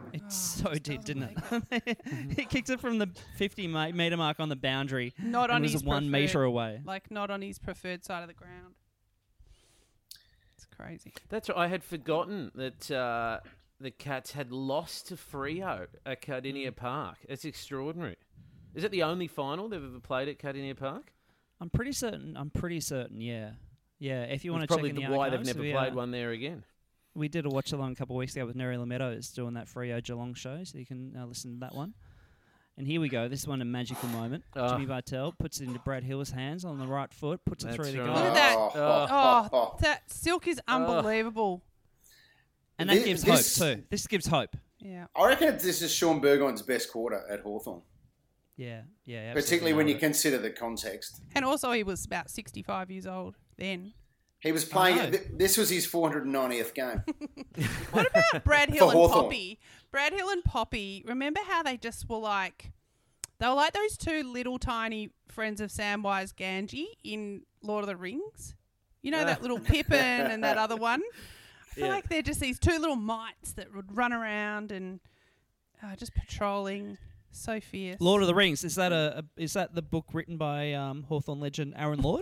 Speaker 2: It
Speaker 5: Oh,
Speaker 2: so
Speaker 5: just
Speaker 2: did,
Speaker 5: doesn't
Speaker 2: didn't it? He kicked it from the fifty ma- metre mark on the boundary.
Speaker 5: Not
Speaker 2: and
Speaker 5: on
Speaker 2: was
Speaker 5: his
Speaker 2: one
Speaker 5: preferred-
Speaker 2: metre away.
Speaker 5: Like, not on his preferred side of the ground. It's crazy.
Speaker 4: That's right. I had forgotten that uh, the Cats had lost to Freo at Cardinia Park. It's extraordinary. Is it the only final they've ever played at Cardinia Park?
Speaker 2: I'm pretty certain. I'm pretty certain. Yeah, yeah. If you want to
Speaker 4: It's
Speaker 2: check
Speaker 4: probably
Speaker 2: in
Speaker 4: the
Speaker 2: the
Speaker 4: why they've
Speaker 2: archives,
Speaker 4: never
Speaker 2: we,
Speaker 4: played
Speaker 2: uh,
Speaker 4: one there again.
Speaker 2: We did a watch along a couple of weeks ago with Nerila Meadows doing that Freo Geelong show, so you can uh, listen to that one. And here we go. This is one a magical moment.
Speaker 4: Oh.
Speaker 2: Jimmy Bartell puts it into Brad Hill's hands on the right foot, puts it
Speaker 4: That's
Speaker 2: through the
Speaker 4: right.
Speaker 2: goal,
Speaker 5: Look at that.
Speaker 3: Oh,
Speaker 5: Oh, that silk is unbelievable.
Speaker 2: and that
Speaker 3: Thi-
Speaker 2: gives
Speaker 3: this-
Speaker 2: hope too. This gives hope.
Speaker 5: Yeah.
Speaker 3: I reckon this is Sean Burgoyne's best quarter at Hawthorn,
Speaker 2: Yeah, yeah. Absolutely
Speaker 3: particularly when you
Speaker 2: nailed it.
Speaker 3: consider the context.
Speaker 5: And also, he was about sixty-five years old then.
Speaker 3: He was
Speaker 2: know.
Speaker 3: playing. Th- this was his four hundred ninetieth game.
Speaker 5: What about Brad Hill and
Speaker 3: Hawthorn.
Speaker 5: Poppy? Brad Hill and Poppy, remember how they just were like, they were like those two little tiny friends of Samwise Gamgee in Lord of the Rings? You know, that little Pippin and that other one? I feel
Speaker 4: Yeah.
Speaker 5: like they're just these two little mites that would run around and uh, just patrolling. So fierce.
Speaker 2: Lord of the Rings. Is that a, a is that the book written by um, Hawthorne legend Aaron Lord?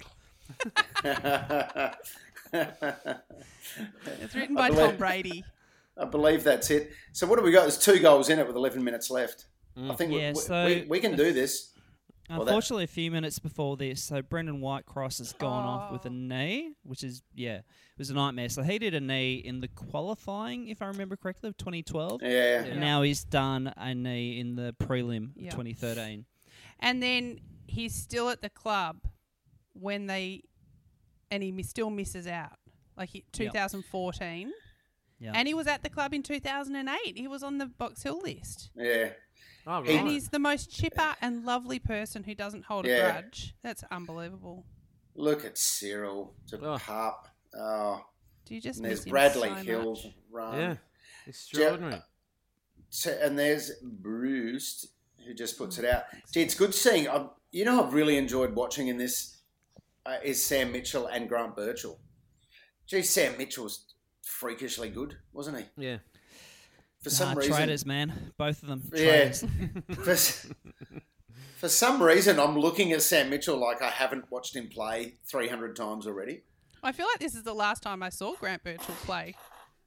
Speaker 5: It's written by
Speaker 3: believe-
Speaker 5: Tom Brady.
Speaker 3: I believe that's it. So what do we got? There's two goals in it with eleven minutes left. I think we-
Speaker 2: Yeah,
Speaker 3: we,
Speaker 2: so-
Speaker 3: we, we can do this. Well, that-
Speaker 2: Unfortunately, a few minutes before this, so Brendan Whitecross has gone off with a
Speaker 5: Oh.
Speaker 2: knee, which is, yeah, it was a nightmare. So he did a knee in the qualifying, if I remember correctly, of twenty twelve.
Speaker 3: Yeah.
Speaker 2: And now he's done a knee in the prelim
Speaker 5: Yeah.
Speaker 2: of twenty thirteen.
Speaker 5: And then he's still at the club when they, and he mi- still misses out. Like he, twenty fourteen.
Speaker 2: Yeah.
Speaker 5: And he was at the club in two thousand eight. He was on the Box Hill list.
Speaker 3: Yeah.
Speaker 4: Oh, right.
Speaker 5: And he's the most chipper and lovely person who doesn't hold
Speaker 3: Yeah.
Speaker 5: a grudge. That's unbelievable.
Speaker 3: Look at Cyril. To
Speaker 4: Oh.
Speaker 3: pup. Oh.
Speaker 5: Do you just
Speaker 3: And there's
Speaker 5: miss him
Speaker 3: Bradley
Speaker 5: so
Speaker 3: Hill
Speaker 5: much?
Speaker 3: run.
Speaker 4: yeah, extraordinary.
Speaker 3: So, and there's Bruce who just puts it out. Gee, it's good seeing. I, you know, I've really enjoyed watching in this uh, is Sam Mitchell and Grant Birchall. Gee, Sam Mitchell's freakishly good, wasn't he?
Speaker 4: Yeah.
Speaker 3: For some
Speaker 2: Nah,
Speaker 3: reason,
Speaker 2: traders, man. Both of them.
Speaker 3: Yeah.
Speaker 2: Traders.
Speaker 3: for, s- for some reason, I'm looking at Sam Mitchell like I haven't watched him play three hundred times already.
Speaker 5: I feel like this is the last time I saw Grant Birchall play.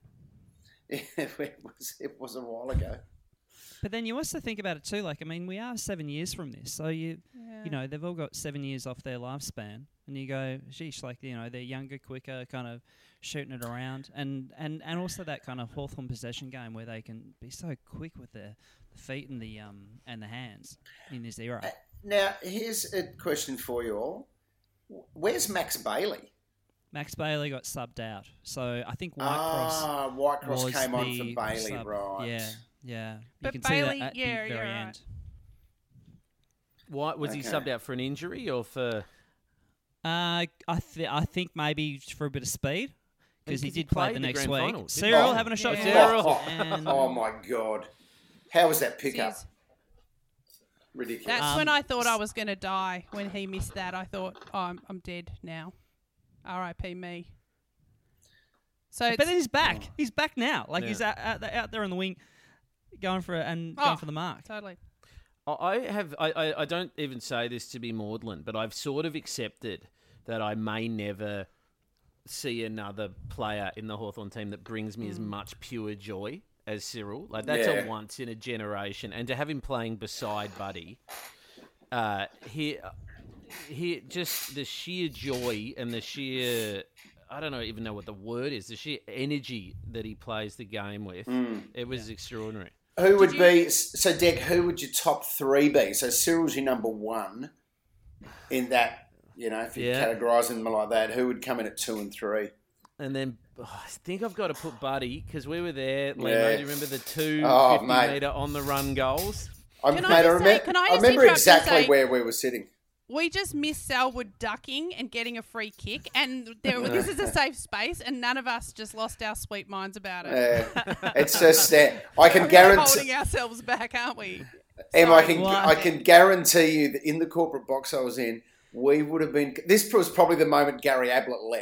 Speaker 3: it was it was a while ago.
Speaker 2: But then you also think about it too. Like, I mean, we are seven years from this, so you,
Speaker 5: Yeah.
Speaker 2: you know, they've all got seven years off their lifespan, and you go, sheesh, like, you know, they're younger, quicker, kind of shooting it around, and and, and also that kind of Hawthorn possession game where they can be so quick with their the feet and the um and the hands in this era.
Speaker 3: Now, here's a question for you all. Where's Max Bailey?
Speaker 2: Max Bailey got subbed out, so I think Whitecross
Speaker 3: Ah, Whitecross
Speaker 2: was
Speaker 3: came on
Speaker 2: the
Speaker 3: for Bailey,
Speaker 2: sub.
Speaker 3: right?
Speaker 2: Yeah, yeah.
Speaker 5: But
Speaker 2: you can
Speaker 5: Bailey-
Speaker 2: see that at
Speaker 5: yeah,
Speaker 2: the
Speaker 5: you're
Speaker 2: very
Speaker 5: right.
Speaker 2: end.
Speaker 4: Why was he
Speaker 3: Okay.
Speaker 4: subbed out for an injury or for?
Speaker 2: Uh, I th- I think maybe for a bit of speed because he
Speaker 4: Because he
Speaker 2: did play
Speaker 4: played
Speaker 2: the
Speaker 4: the
Speaker 2: next
Speaker 4: grand
Speaker 2: week.
Speaker 4: final, didn't he?
Speaker 2: Cyril
Speaker 3: Oh.
Speaker 2: having a shot
Speaker 5: Yeah.
Speaker 2: for
Speaker 4: Cyril.
Speaker 2: Cyril.
Speaker 3: Oh,
Speaker 2: And
Speaker 3: oh my God. How was that pickup?
Speaker 5: Jeez.
Speaker 3: Ridiculous.
Speaker 5: That's
Speaker 2: Um,
Speaker 5: when I thought I was going to die. When he missed that, I thought, oh, I'm, I'm dead now. R I P me. So,
Speaker 2: but
Speaker 5: it's,
Speaker 2: then he's back. He's back now. Like
Speaker 4: Yeah.
Speaker 2: he's out, out, there- out there on the wing, going for it and
Speaker 5: Oh.
Speaker 2: going for the mark.
Speaker 5: totally.
Speaker 4: I I have. I, I, I don't even say this to be maudlin, but I've sort of accepted that I may never see another player in the Hawthorn team that brings me as much pure joy as Cyril. Like that's
Speaker 3: Yeah.
Speaker 4: a once in a generation, and to have him playing beside Buddy, uh, he, he just the sheer joy and the sheer. I don't know, even know what the word is. The sheer energy that he plays the game with, it was extraordinary.
Speaker 3: Who would
Speaker 5: you-
Speaker 3: be, so Dec, who would your top three be? So Cyril's your number one in that, you know, if you
Speaker 4: Yeah.
Speaker 3: categorise them like that, who would come in at two and three?
Speaker 4: And then oh, I think I've got to put Buddy because we were there. Lemo,
Speaker 3: Yeah.
Speaker 4: do you remember the two
Speaker 3: Oh,
Speaker 4: fifty
Speaker 3: mate.
Speaker 4: metre on the run goals?
Speaker 3: I,
Speaker 5: Can
Speaker 3: mate,
Speaker 5: I
Speaker 3: I,
Speaker 5: just
Speaker 3: remember,
Speaker 5: say- can I
Speaker 3: I
Speaker 5: just
Speaker 3: remember
Speaker 5: interrupt and
Speaker 3: exactly
Speaker 5: say-
Speaker 3: where we were sitting.
Speaker 5: We just missed Selwood ducking and getting a free kick, and there, this is a safe space, and none of us just lost our sweet minds about it.
Speaker 3: Uh, it's just that I can
Speaker 5: We're
Speaker 3: guarantee.
Speaker 5: holding ourselves back, aren't we?
Speaker 3: Em, I
Speaker 5: Sorry.
Speaker 3: can
Speaker 2: What?
Speaker 3: I can guarantee you that in the corporate box I was in, we would have been. This was probably the moment Gary Ablett left.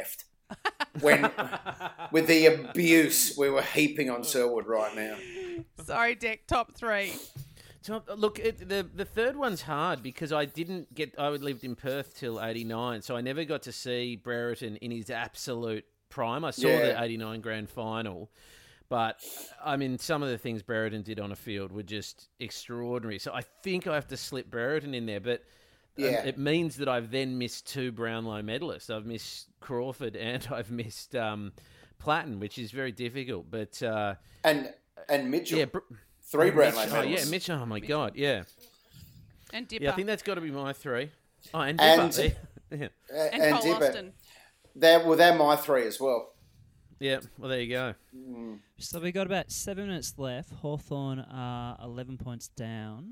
Speaker 3: when with the abuse we were heaping on Selwood right now.
Speaker 5: Sorry, Deck, top three.
Speaker 4: So, look, it, the the third one's hard because I didn't get. I lived in Perth till eighty-nine, so I never got to see Brereton in his absolute prime. I saw
Speaker 3: Yeah.
Speaker 4: the eighty-nine grand final, but I mean, some of the things Brereton did on a field were just extraordinary. So I think I have to slip Brereton in there, but um,
Speaker 3: Yeah.
Speaker 4: it means that I've then missed two Brownlow medalists. I've missed Crawford and I've missed um, Platten, which is very difficult. But uh,
Speaker 3: And and Mitchell,
Speaker 4: yeah. Br-
Speaker 3: three
Speaker 4: Mitch,
Speaker 3: Brownlow
Speaker 4: oh, yeah,
Speaker 3: medalists.
Speaker 4: Mitch. Oh my God, yeah.
Speaker 5: And Dipper.
Speaker 4: Yeah, I think that's got to be my three. Oh, and
Speaker 3: And-
Speaker 4: Dipper. yeah.
Speaker 3: Uh,
Speaker 5: and,
Speaker 3: and
Speaker 5: Cole
Speaker 3: Dipper.
Speaker 5: Austin.
Speaker 3: They're, well, they're my three as well.
Speaker 4: yeah, well, there you go.
Speaker 2: So we got about seven minutes left. Hawthorn are eleven points down.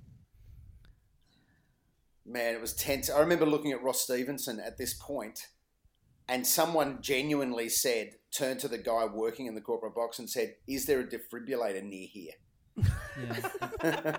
Speaker 3: Man, it was tense. I remember looking at Ross Stevenson at this point, and someone genuinely said, turned to the guy working in the corporate box and said, "Is there a defibrillator near here?"
Speaker 2: Yeah.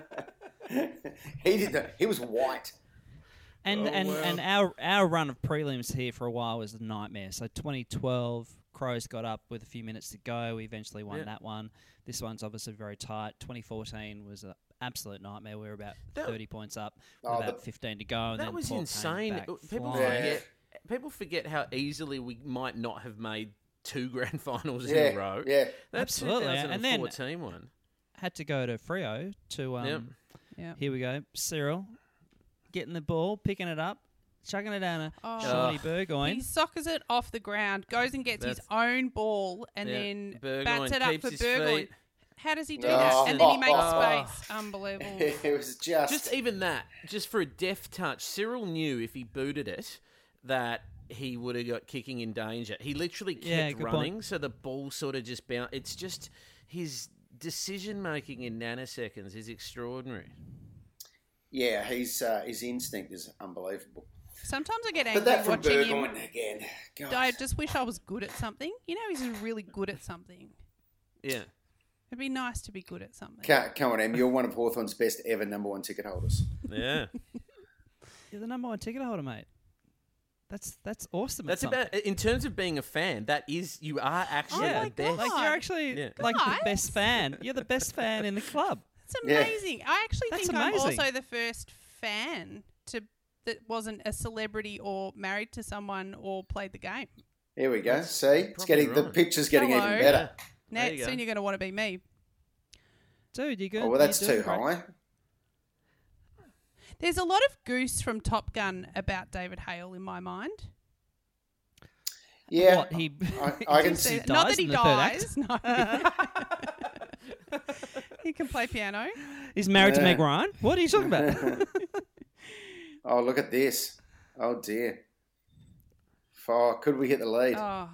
Speaker 3: he did. He was white.
Speaker 2: And
Speaker 4: Oh,
Speaker 2: and,
Speaker 4: wow.
Speaker 2: and our our run of prelims here for a while was a nightmare. So twenty twelve, Crows got up with a few minutes to go. We eventually won
Speaker 4: Yeah.
Speaker 2: that one. This one's obviously very tight. twenty fourteen was an absolute nightmare. We were about
Speaker 4: That-
Speaker 2: thirty points up with
Speaker 3: Oh,
Speaker 2: about
Speaker 3: the-
Speaker 2: fifteen to go. And
Speaker 4: That
Speaker 2: then
Speaker 4: was
Speaker 2: Port came
Speaker 4: insane.
Speaker 2: back
Speaker 4: People
Speaker 2: flying.
Speaker 4: forget. People forget how easily we might not have made two grand finals in
Speaker 3: Yeah,
Speaker 4: a row.
Speaker 3: yeah.
Speaker 4: That
Speaker 2: Absolutely, and then-
Speaker 4: twenty fourteen one.
Speaker 2: Had to go to Freo to um,
Speaker 4: Yep.
Speaker 5: Yeah.
Speaker 2: Here we go. Cyril getting the ball, picking it up, chucking it down to
Speaker 5: Oh.
Speaker 2: Shawnee
Speaker 5: He
Speaker 2: Burgoyne.
Speaker 5: soccers it off the ground, goes and gets his
Speaker 4: That's-
Speaker 5: own ball, and
Speaker 4: Yeah.
Speaker 5: then
Speaker 4: Burgoyne
Speaker 5: bats it up
Speaker 4: keeps
Speaker 5: for
Speaker 4: his
Speaker 5: Burgoyne.
Speaker 4: feet.
Speaker 5: How does he do
Speaker 3: Oh.
Speaker 5: that? And then he makes
Speaker 4: Oh.
Speaker 5: space. Unbelievable.
Speaker 3: It was just.
Speaker 4: Just even that, just for a deft touch, Cyril knew if he booted it that he would have got kicking in danger. He literally kept
Speaker 2: Yeah, good point.
Speaker 4: running, so the ball sort of just bounced. It's just his decision making in nanoseconds is extraordinary.
Speaker 3: yeah, his uh, his instinct is unbelievable.
Speaker 5: Sometimes I get
Speaker 3: But
Speaker 5: angry
Speaker 3: that from
Speaker 5: watching
Speaker 3: Burgoyne
Speaker 5: him.
Speaker 3: again. God.
Speaker 5: I just wish I was good at something. You know, he's really good at something.
Speaker 4: Yeah.
Speaker 5: It'd be nice to be good at something.
Speaker 3: Come, come on, Em. You're one of Hawthorn's best ever number one ticket holders.
Speaker 4: Yeah.
Speaker 2: You're the number one ticket holder, mate. That's that's awesome. at
Speaker 4: That's
Speaker 2: something.
Speaker 4: about in terms of being a fan. That is, you are actually
Speaker 2: Yeah,
Speaker 4: the best.
Speaker 2: like you're actually
Speaker 4: Yeah.
Speaker 2: like the
Speaker 5: Guys.
Speaker 2: best fan. You're the best fan in the club.
Speaker 5: It's
Speaker 3: Yeah.
Speaker 5: amazing. I actually
Speaker 2: That's
Speaker 5: think
Speaker 2: amazing.
Speaker 5: I'm also the first fan to that wasn't a celebrity or married to someone or played the game.
Speaker 3: Here we go. See, it's
Speaker 4: probably
Speaker 3: getting the
Speaker 4: right.
Speaker 3: picture's getting
Speaker 5: Hello.
Speaker 3: even better.
Speaker 4: There
Speaker 5: Now,
Speaker 4: you go.
Speaker 5: soon you're going to want to be me.
Speaker 2: Dude, you good?
Speaker 3: Oh well, that's
Speaker 2: You're doing
Speaker 3: too
Speaker 2: great.
Speaker 3: high.
Speaker 5: There's a lot of goose from Top Gun about David Hale in my mind.
Speaker 3: Yeah,
Speaker 2: What, he,
Speaker 3: I, I can
Speaker 2: he
Speaker 3: see.
Speaker 2: dies
Speaker 5: Not that he
Speaker 2: in the third act?
Speaker 5: dies. No. He can play piano.
Speaker 2: He's married to
Speaker 3: Yeah.
Speaker 2: Meg Ryan. What are you talking about?
Speaker 3: Oh, look at this. Oh dear. Oh, could we hit the lead?
Speaker 5: Oh,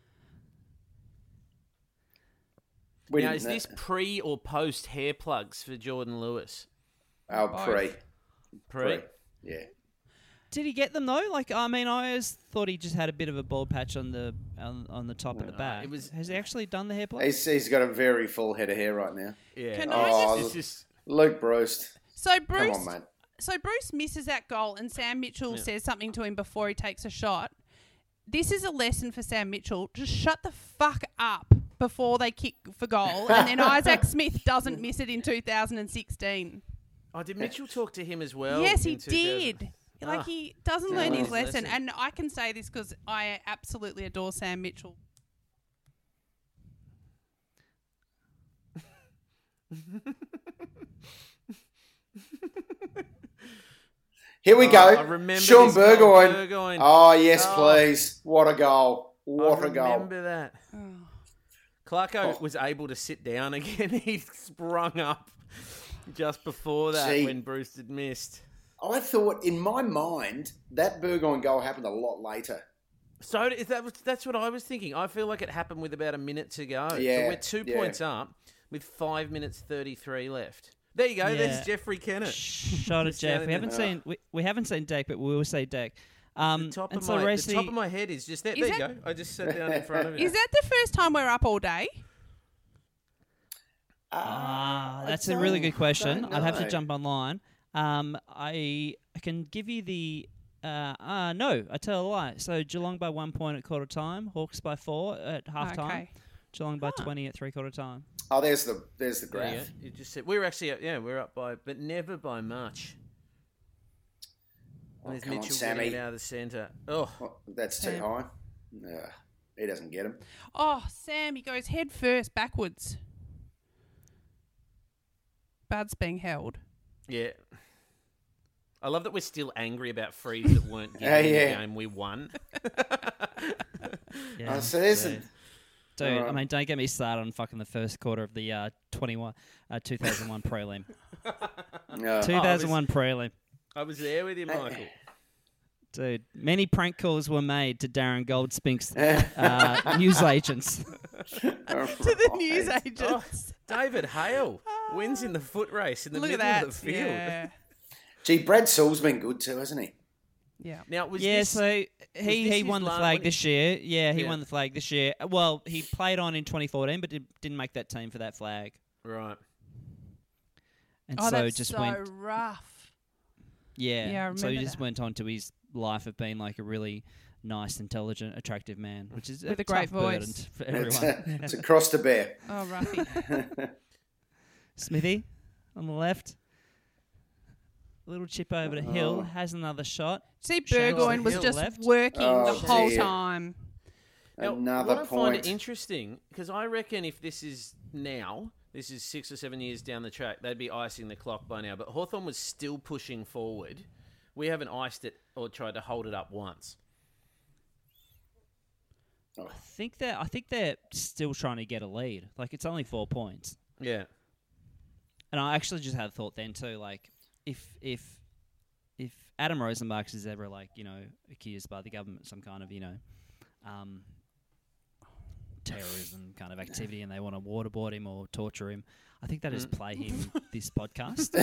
Speaker 3: we
Speaker 4: Now,
Speaker 3: didn't
Speaker 4: is
Speaker 3: know.
Speaker 4: this pre or post hair plugs for Jordan Lewis?
Speaker 3: Oh,
Speaker 5: Both.
Speaker 3: pre.
Speaker 4: Pre.
Speaker 3: Pre. Yeah.
Speaker 2: Did he get them though? Like, I mean, I always thought he just had a bit of a bald patch on the on, on the top of the back.
Speaker 4: it was-
Speaker 2: Has he actually done the hair plug?
Speaker 3: He's, he's got a very full head of hair right now.
Speaker 4: Yeah.
Speaker 5: Can
Speaker 3: I
Speaker 4: oh,
Speaker 3: just-
Speaker 4: it's just
Speaker 3: Luke Bruce.
Speaker 5: so
Speaker 3: Come
Speaker 5: Bruce.
Speaker 3: on, mate.
Speaker 5: So Bruce misses that goal, and Sam Mitchell
Speaker 4: Yeah.
Speaker 5: says something to him before he takes a shot. This is a lesson for Sam Mitchell. Just shut the fuck up before they kick for goal, and then Isaac Smith doesn't miss it in two thousand sixteen.
Speaker 4: Oh, did Mitchell talk to him as well?
Speaker 5: yes, he
Speaker 4: in two thousand?
Speaker 5: did. Like
Speaker 4: Ah.
Speaker 5: he doesn't
Speaker 3: Yeah,
Speaker 5: learn
Speaker 3: well,
Speaker 5: his lesson,
Speaker 4: lesson.
Speaker 5: and I can say this because I absolutely adore Sam Mitchell.
Speaker 3: Here we
Speaker 4: Oh,
Speaker 3: go.
Speaker 4: I remember
Speaker 3: Sean
Speaker 4: this goal,
Speaker 3: Burgoyne.
Speaker 4: Burgoyne.
Speaker 3: Oh, yes,
Speaker 4: Oh.
Speaker 3: please. What a goal. What
Speaker 4: I
Speaker 3: a goal.
Speaker 4: remember that. Clarko
Speaker 3: Oh.
Speaker 4: was able to sit down again. He sprung up just before that
Speaker 3: Gee.
Speaker 4: when Bruce had missed.
Speaker 3: I thought, in my mind, that Burgoyne goal happened a lot later.
Speaker 4: So is that was, that's what I was thinking. I feel like it happened with about a minute to go. So
Speaker 3: Yeah,
Speaker 4: we're two
Speaker 3: yeah.
Speaker 4: points up with five minutes thirty-three left. There you go.
Speaker 2: Yeah.
Speaker 4: There's Jeffrey Kennett.
Speaker 2: Shot at
Speaker 4: Just
Speaker 2: Jeff.
Speaker 4: down
Speaker 2: We
Speaker 4: in
Speaker 2: haven't
Speaker 3: the-
Speaker 2: seen we, we haven't seen Deck, but we will say Deck. Um,
Speaker 4: The top,
Speaker 2: and
Speaker 4: of
Speaker 2: so
Speaker 4: my, the
Speaker 2: Racy,
Speaker 4: top of my head is just there.
Speaker 5: Is
Speaker 4: There you
Speaker 5: that-
Speaker 4: go. I just sat down in front of it.
Speaker 5: Is that the first time we're up all day?
Speaker 2: Ah,
Speaker 3: I
Speaker 2: that's a really
Speaker 3: don't-
Speaker 2: good question.
Speaker 3: don't
Speaker 2: I'd have to
Speaker 3: know.
Speaker 2: jump online. Um, I, I can give you the Uh, uh, no, I tell a lie. So Geelong by one point at quarter time, Hawks by four at half time,
Speaker 5: Okay.
Speaker 2: Geelong by
Speaker 5: Huh.
Speaker 2: twenty at three quarter time.
Speaker 3: Oh, there's the there's the
Speaker 4: There you
Speaker 3: graph.
Speaker 4: go. You just said we're actually yeah we're up by, but never by much.
Speaker 3: Oh,
Speaker 4: There's
Speaker 3: come on,
Speaker 4: Mitchell
Speaker 3: Sammy.
Speaker 4: getting it out of the centre. Oh,
Speaker 3: Oh, that's too
Speaker 5: Sam.
Speaker 3: high. Ugh, he doesn't get him.
Speaker 5: Oh, Sam, he goes head first backwards. Bud's being held.
Speaker 4: yeah. I love that we're still angry about frees that weren't given
Speaker 3: Yeah,
Speaker 4: in
Speaker 3: yeah.
Speaker 4: the game we won.
Speaker 2: Yeah,
Speaker 3: Oh, so there's
Speaker 2: dude.
Speaker 3: a-
Speaker 2: Dude, I
Speaker 3: Alright.
Speaker 2: mean, don't get me started on fucking the first quarter of the uh, twenty-one, uh, two thousand one prelim.
Speaker 3: No.
Speaker 2: two thousand one prelim.
Speaker 4: I was there with you, Michael.
Speaker 2: Dude, many prank calls were made to Darren Goldspink's uh, news agents.
Speaker 5: To the news
Speaker 3: Right.
Speaker 5: agents.
Speaker 4: David Hale wins in the foot race in the
Speaker 5: Look at
Speaker 4: middle
Speaker 5: that.
Speaker 4: of the field.
Speaker 5: Yeah.
Speaker 3: Gee, Brad Sewell's been good too, hasn't he?
Speaker 5: Yeah.
Speaker 4: Now was
Speaker 2: Yeah,
Speaker 4: this,
Speaker 2: so he,
Speaker 4: this
Speaker 2: he
Speaker 4: his
Speaker 2: won the
Speaker 4: la-
Speaker 2: flag
Speaker 4: when he-
Speaker 2: this year. Yeah, he
Speaker 4: Yeah.
Speaker 2: won the flag this year. Well, he played on in twenty fourteen, but did, didn't make that team for that flag.
Speaker 4: right?
Speaker 2: And
Speaker 5: Oh,
Speaker 2: so
Speaker 5: that's
Speaker 2: just
Speaker 5: so
Speaker 2: went,
Speaker 5: rough.
Speaker 2: yeah.
Speaker 5: Yeah, I
Speaker 2: so he
Speaker 5: remember
Speaker 2: just
Speaker 5: that.
Speaker 2: went on to his life of being like a really nice, intelligent, attractive man, which is
Speaker 5: With
Speaker 2: a
Speaker 5: a great
Speaker 2: tough burden
Speaker 5: voice.
Speaker 2: for
Speaker 3: It's,
Speaker 2: everyone.
Speaker 3: it's across the bear.
Speaker 5: Oh, Ruffy.
Speaker 2: Smithy on the left. Little chip over to Hill,
Speaker 3: Oh.
Speaker 2: has another shot.
Speaker 5: See,
Speaker 2: Shane
Speaker 5: Burgoyne was
Speaker 2: Hill
Speaker 5: just
Speaker 2: left.
Speaker 5: working
Speaker 3: Oh,
Speaker 5: the whole
Speaker 3: dear.
Speaker 5: time.
Speaker 4: Now,
Speaker 3: Another
Speaker 4: what I
Speaker 3: point.
Speaker 4: find interesting, because I reckon if this is now, this is six or seven years down the track, they'd be icing the clock by now. But Hawthorn was still pushing forward. We haven't iced it or tried to hold it up once.
Speaker 2: I think they're I think they're still trying to get a lead. Like it's only four points.
Speaker 4: Yeah.
Speaker 2: And I actually just had a thought then too, like if if if Adam Rosenbach is ever like, you know, accused by the government of some kind of, you know, um, terrorism kind of activity and they want to waterboard him or torture him, I think that is play him this podcast.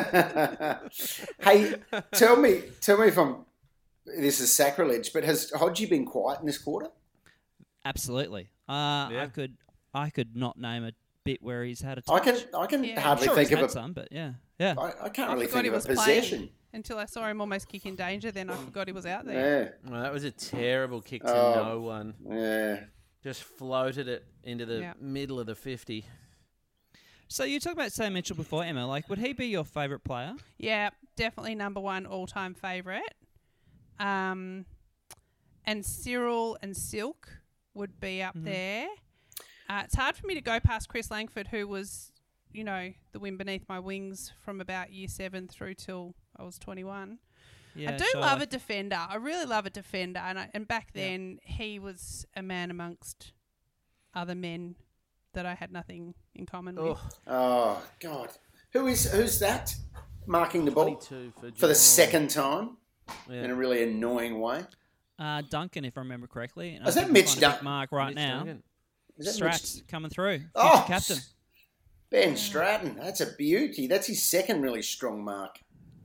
Speaker 3: Hey, tell me, tell me if I'm. This is sacrilege, but has Hodgie been quiet in this quarter?
Speaker 2: Absolutely. Uh,
Speaker 4: Yeah.
Speaker 2: I could I could not name a bit where he's had a touch.
Speaker 3: I can, I can
Speaker 5: Yeah.
Speaker 3: hardly
Speaker 2: sure
Speaker 3: think
Speaker 2: he's
Speaker 3: of
Speaker 2: had
Speaker 3: a.
Speaker 2: some, but yeah. Yeah.
Speaker 3: I, I can't
Speaker 5: I
Speaker 3: really
Speaker 5: forgot
Speaker 3: think
Speaker 5: he
Speaker 3: of a
Speaker 5: was
Speaker 3: possession.
Speaker 5: playing until I saw him almost kick in danger. Then I forgot he was out there.
Speaker 3: Yeah,
Speaker 4: Well, that was a terrible kick to
Speaker 3: Oh.
Speaker 4: no one.
Speaker 3: yeah.
Speaker 4: Just floated it into the
Speaker 5: Yeah.
Speaker 4: middle of the fifty.
Speaker 2: So you talked about Sam Mitchell before, Emma. Like, would he be your favourite player?
Speaker 5: Yeah, definitely number one all-time favourite. Um, and Cyril and Silk would be up there. Uh, it's hard for me to go past Chris Langford, who was, you know, the wind beneath my wings from about year seven through till I was twenty-one.
Speaker 2: Yeah,
Speaker 5: I do
Speaker 2: sure,
Speaker 5: love
Speaker 2: like-
Speaker 5: a defender. I really love a defender, and I, and back then he was a man amongst other men that I had nothing in common with.
Speaker 4: Oh,
Speaker 3: Oh God, who is who's that marking the ball
Speaker 4: twenty-two for,
Speaker 3: for the
Speaker 4: Geelong.
Speaker 3: second time
Speaker 4: Yeah.
Speaker 3: in a really annoying way?
Speaker 2: Uh, Duncan, if I remember correctly. And
Speaker 3: Is
Speaker 2: I
Speaker 3: that
Speaker 2: think
Speaker 3: Mitch
Speaker 2: we're trying to
Speaker 3: Dun-
Speaker 2: pick Mark right
Speaker 4: Mitch
Speaker 2: now.
Speaker 4: Duncan.
Speaker 3: Is that
Speaker 2: Strats
Speaker 3: Mitch-
Speaker 2: coming through. Future
Speaker 3: Oh,
Speaker 2: captain.
Speaker 3: Ben Stratton. That's a beauty. That's his second really strong mark.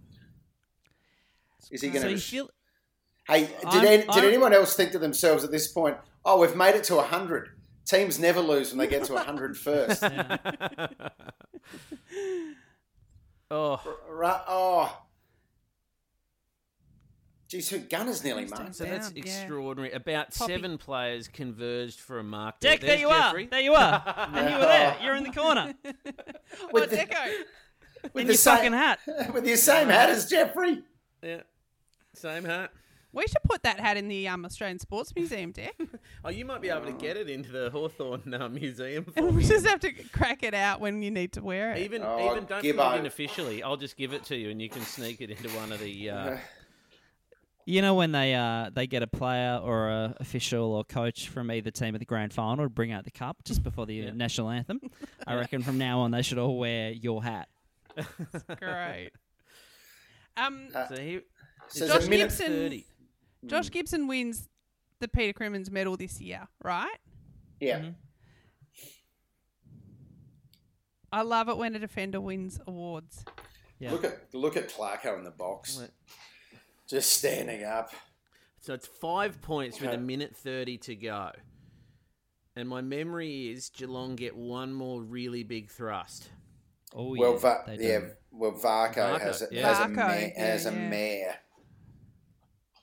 Speaker 3: Is he going
Speaker 2: So
Speaker 3: to?
Speaker 2: you feel
Speaker 3: Hey, did,
Speaker 2: I'm-
Speaker 3: any, did
Speaker 2: I'm-
Speaker 3: anyone else think to themselves at this point, oh, we've made it to one hundred. Teams never lose when they get to one hundred first.
Speaker 4: Oh,
Speaker 3: Right, oh. Geez, who Gunner's nearly marked.
Speaker 4: so that's
Speaker 5: Down, yeah.
Speaker 4: extraordinary. About
Speaker 5: Poppy.
Speaker 4: seven players converged for a mark.
Speaker 2: Deck, there
Speaker 4: There's
Speaker 2: you
Speaker 4: Jeffrey.
Speaker 2: are. There you are. And you were there. You're in the corner.
Speaker 5: Oh,
Speaker 3: With the-
Speaker 5: Deco.
Speaker 3: With
Speaker 2: in
Speaker 3: the
Speaker 2: your
Speaker 3: same-
Speaker 2: fucking hat.
Speaker 3: With your same hat as Jeffrey.
Speaker 4: Yeah, same hat.
Speaker 5: We should put that hat in the um, Australian Sports Museum, Deck.
Speaker 4: Oh, you might be able to get it into the Hawthorn uh, Museum. For
Speaker 5: And we
Speaker 4: me.
Speaker 5: just have to crack it out when you need to wear it.
Speaker 4: Even,
Speaker 3: Oh,
Speaker 4: even don't
Speaker 3: Gibbo.
Speaker 4: put it in officially. I'll just give it to you, and you can sneak it into one of the. Uh,
Speaker 2: You know when they uh they get a player or a official or coach from either team at the grand final to bring out the cup just before the uh, national anthem? I reckon from now on they should all wear your hat.
Speaker 5: Great. Um,
Speaker 3: Uh,
Speaker 4: so he,
Speaker 3: So
Speaker 5: Josh
Speaker 3: there's a minute
Speaker 5: Gibson-
Speaker 4: thirty.
Speaker 5: Josh Gibson wins the Peter Crimmins medal this year, right?
Speaker 3: Yeah.
Speaker 2: Mm-hmm.
Speaker 5: I love it when a defender wins awards.
Speaker 2: Yeah.
Speaker 3: Look at look at Clarko in the box.
Speaker 4: Right.
Speaker 3: Just standing up.
Speaker 4: So it's five points with a
Speaker 3: Okay.
Speaker 4: minute thirty to go. And my memory is Geelong get one more really big thrust.
Speaker 2: Oh
Speaker 3: well,
Speaker 2: yeah,
Speaker 3: Va-
Speaker 2: they do.
Speaker 3: yeah, well, Varco
Speaker 4: Varco,
Speaker 3: has, a
Speaker 4: yeah.
Speaker 3: has a
Speaker 5: Varco,
Speaker 3: mare.
Speaker 5: yeah,
Speaker 3: Has a
Speaker 5: yeah.
Speaker 3: mare.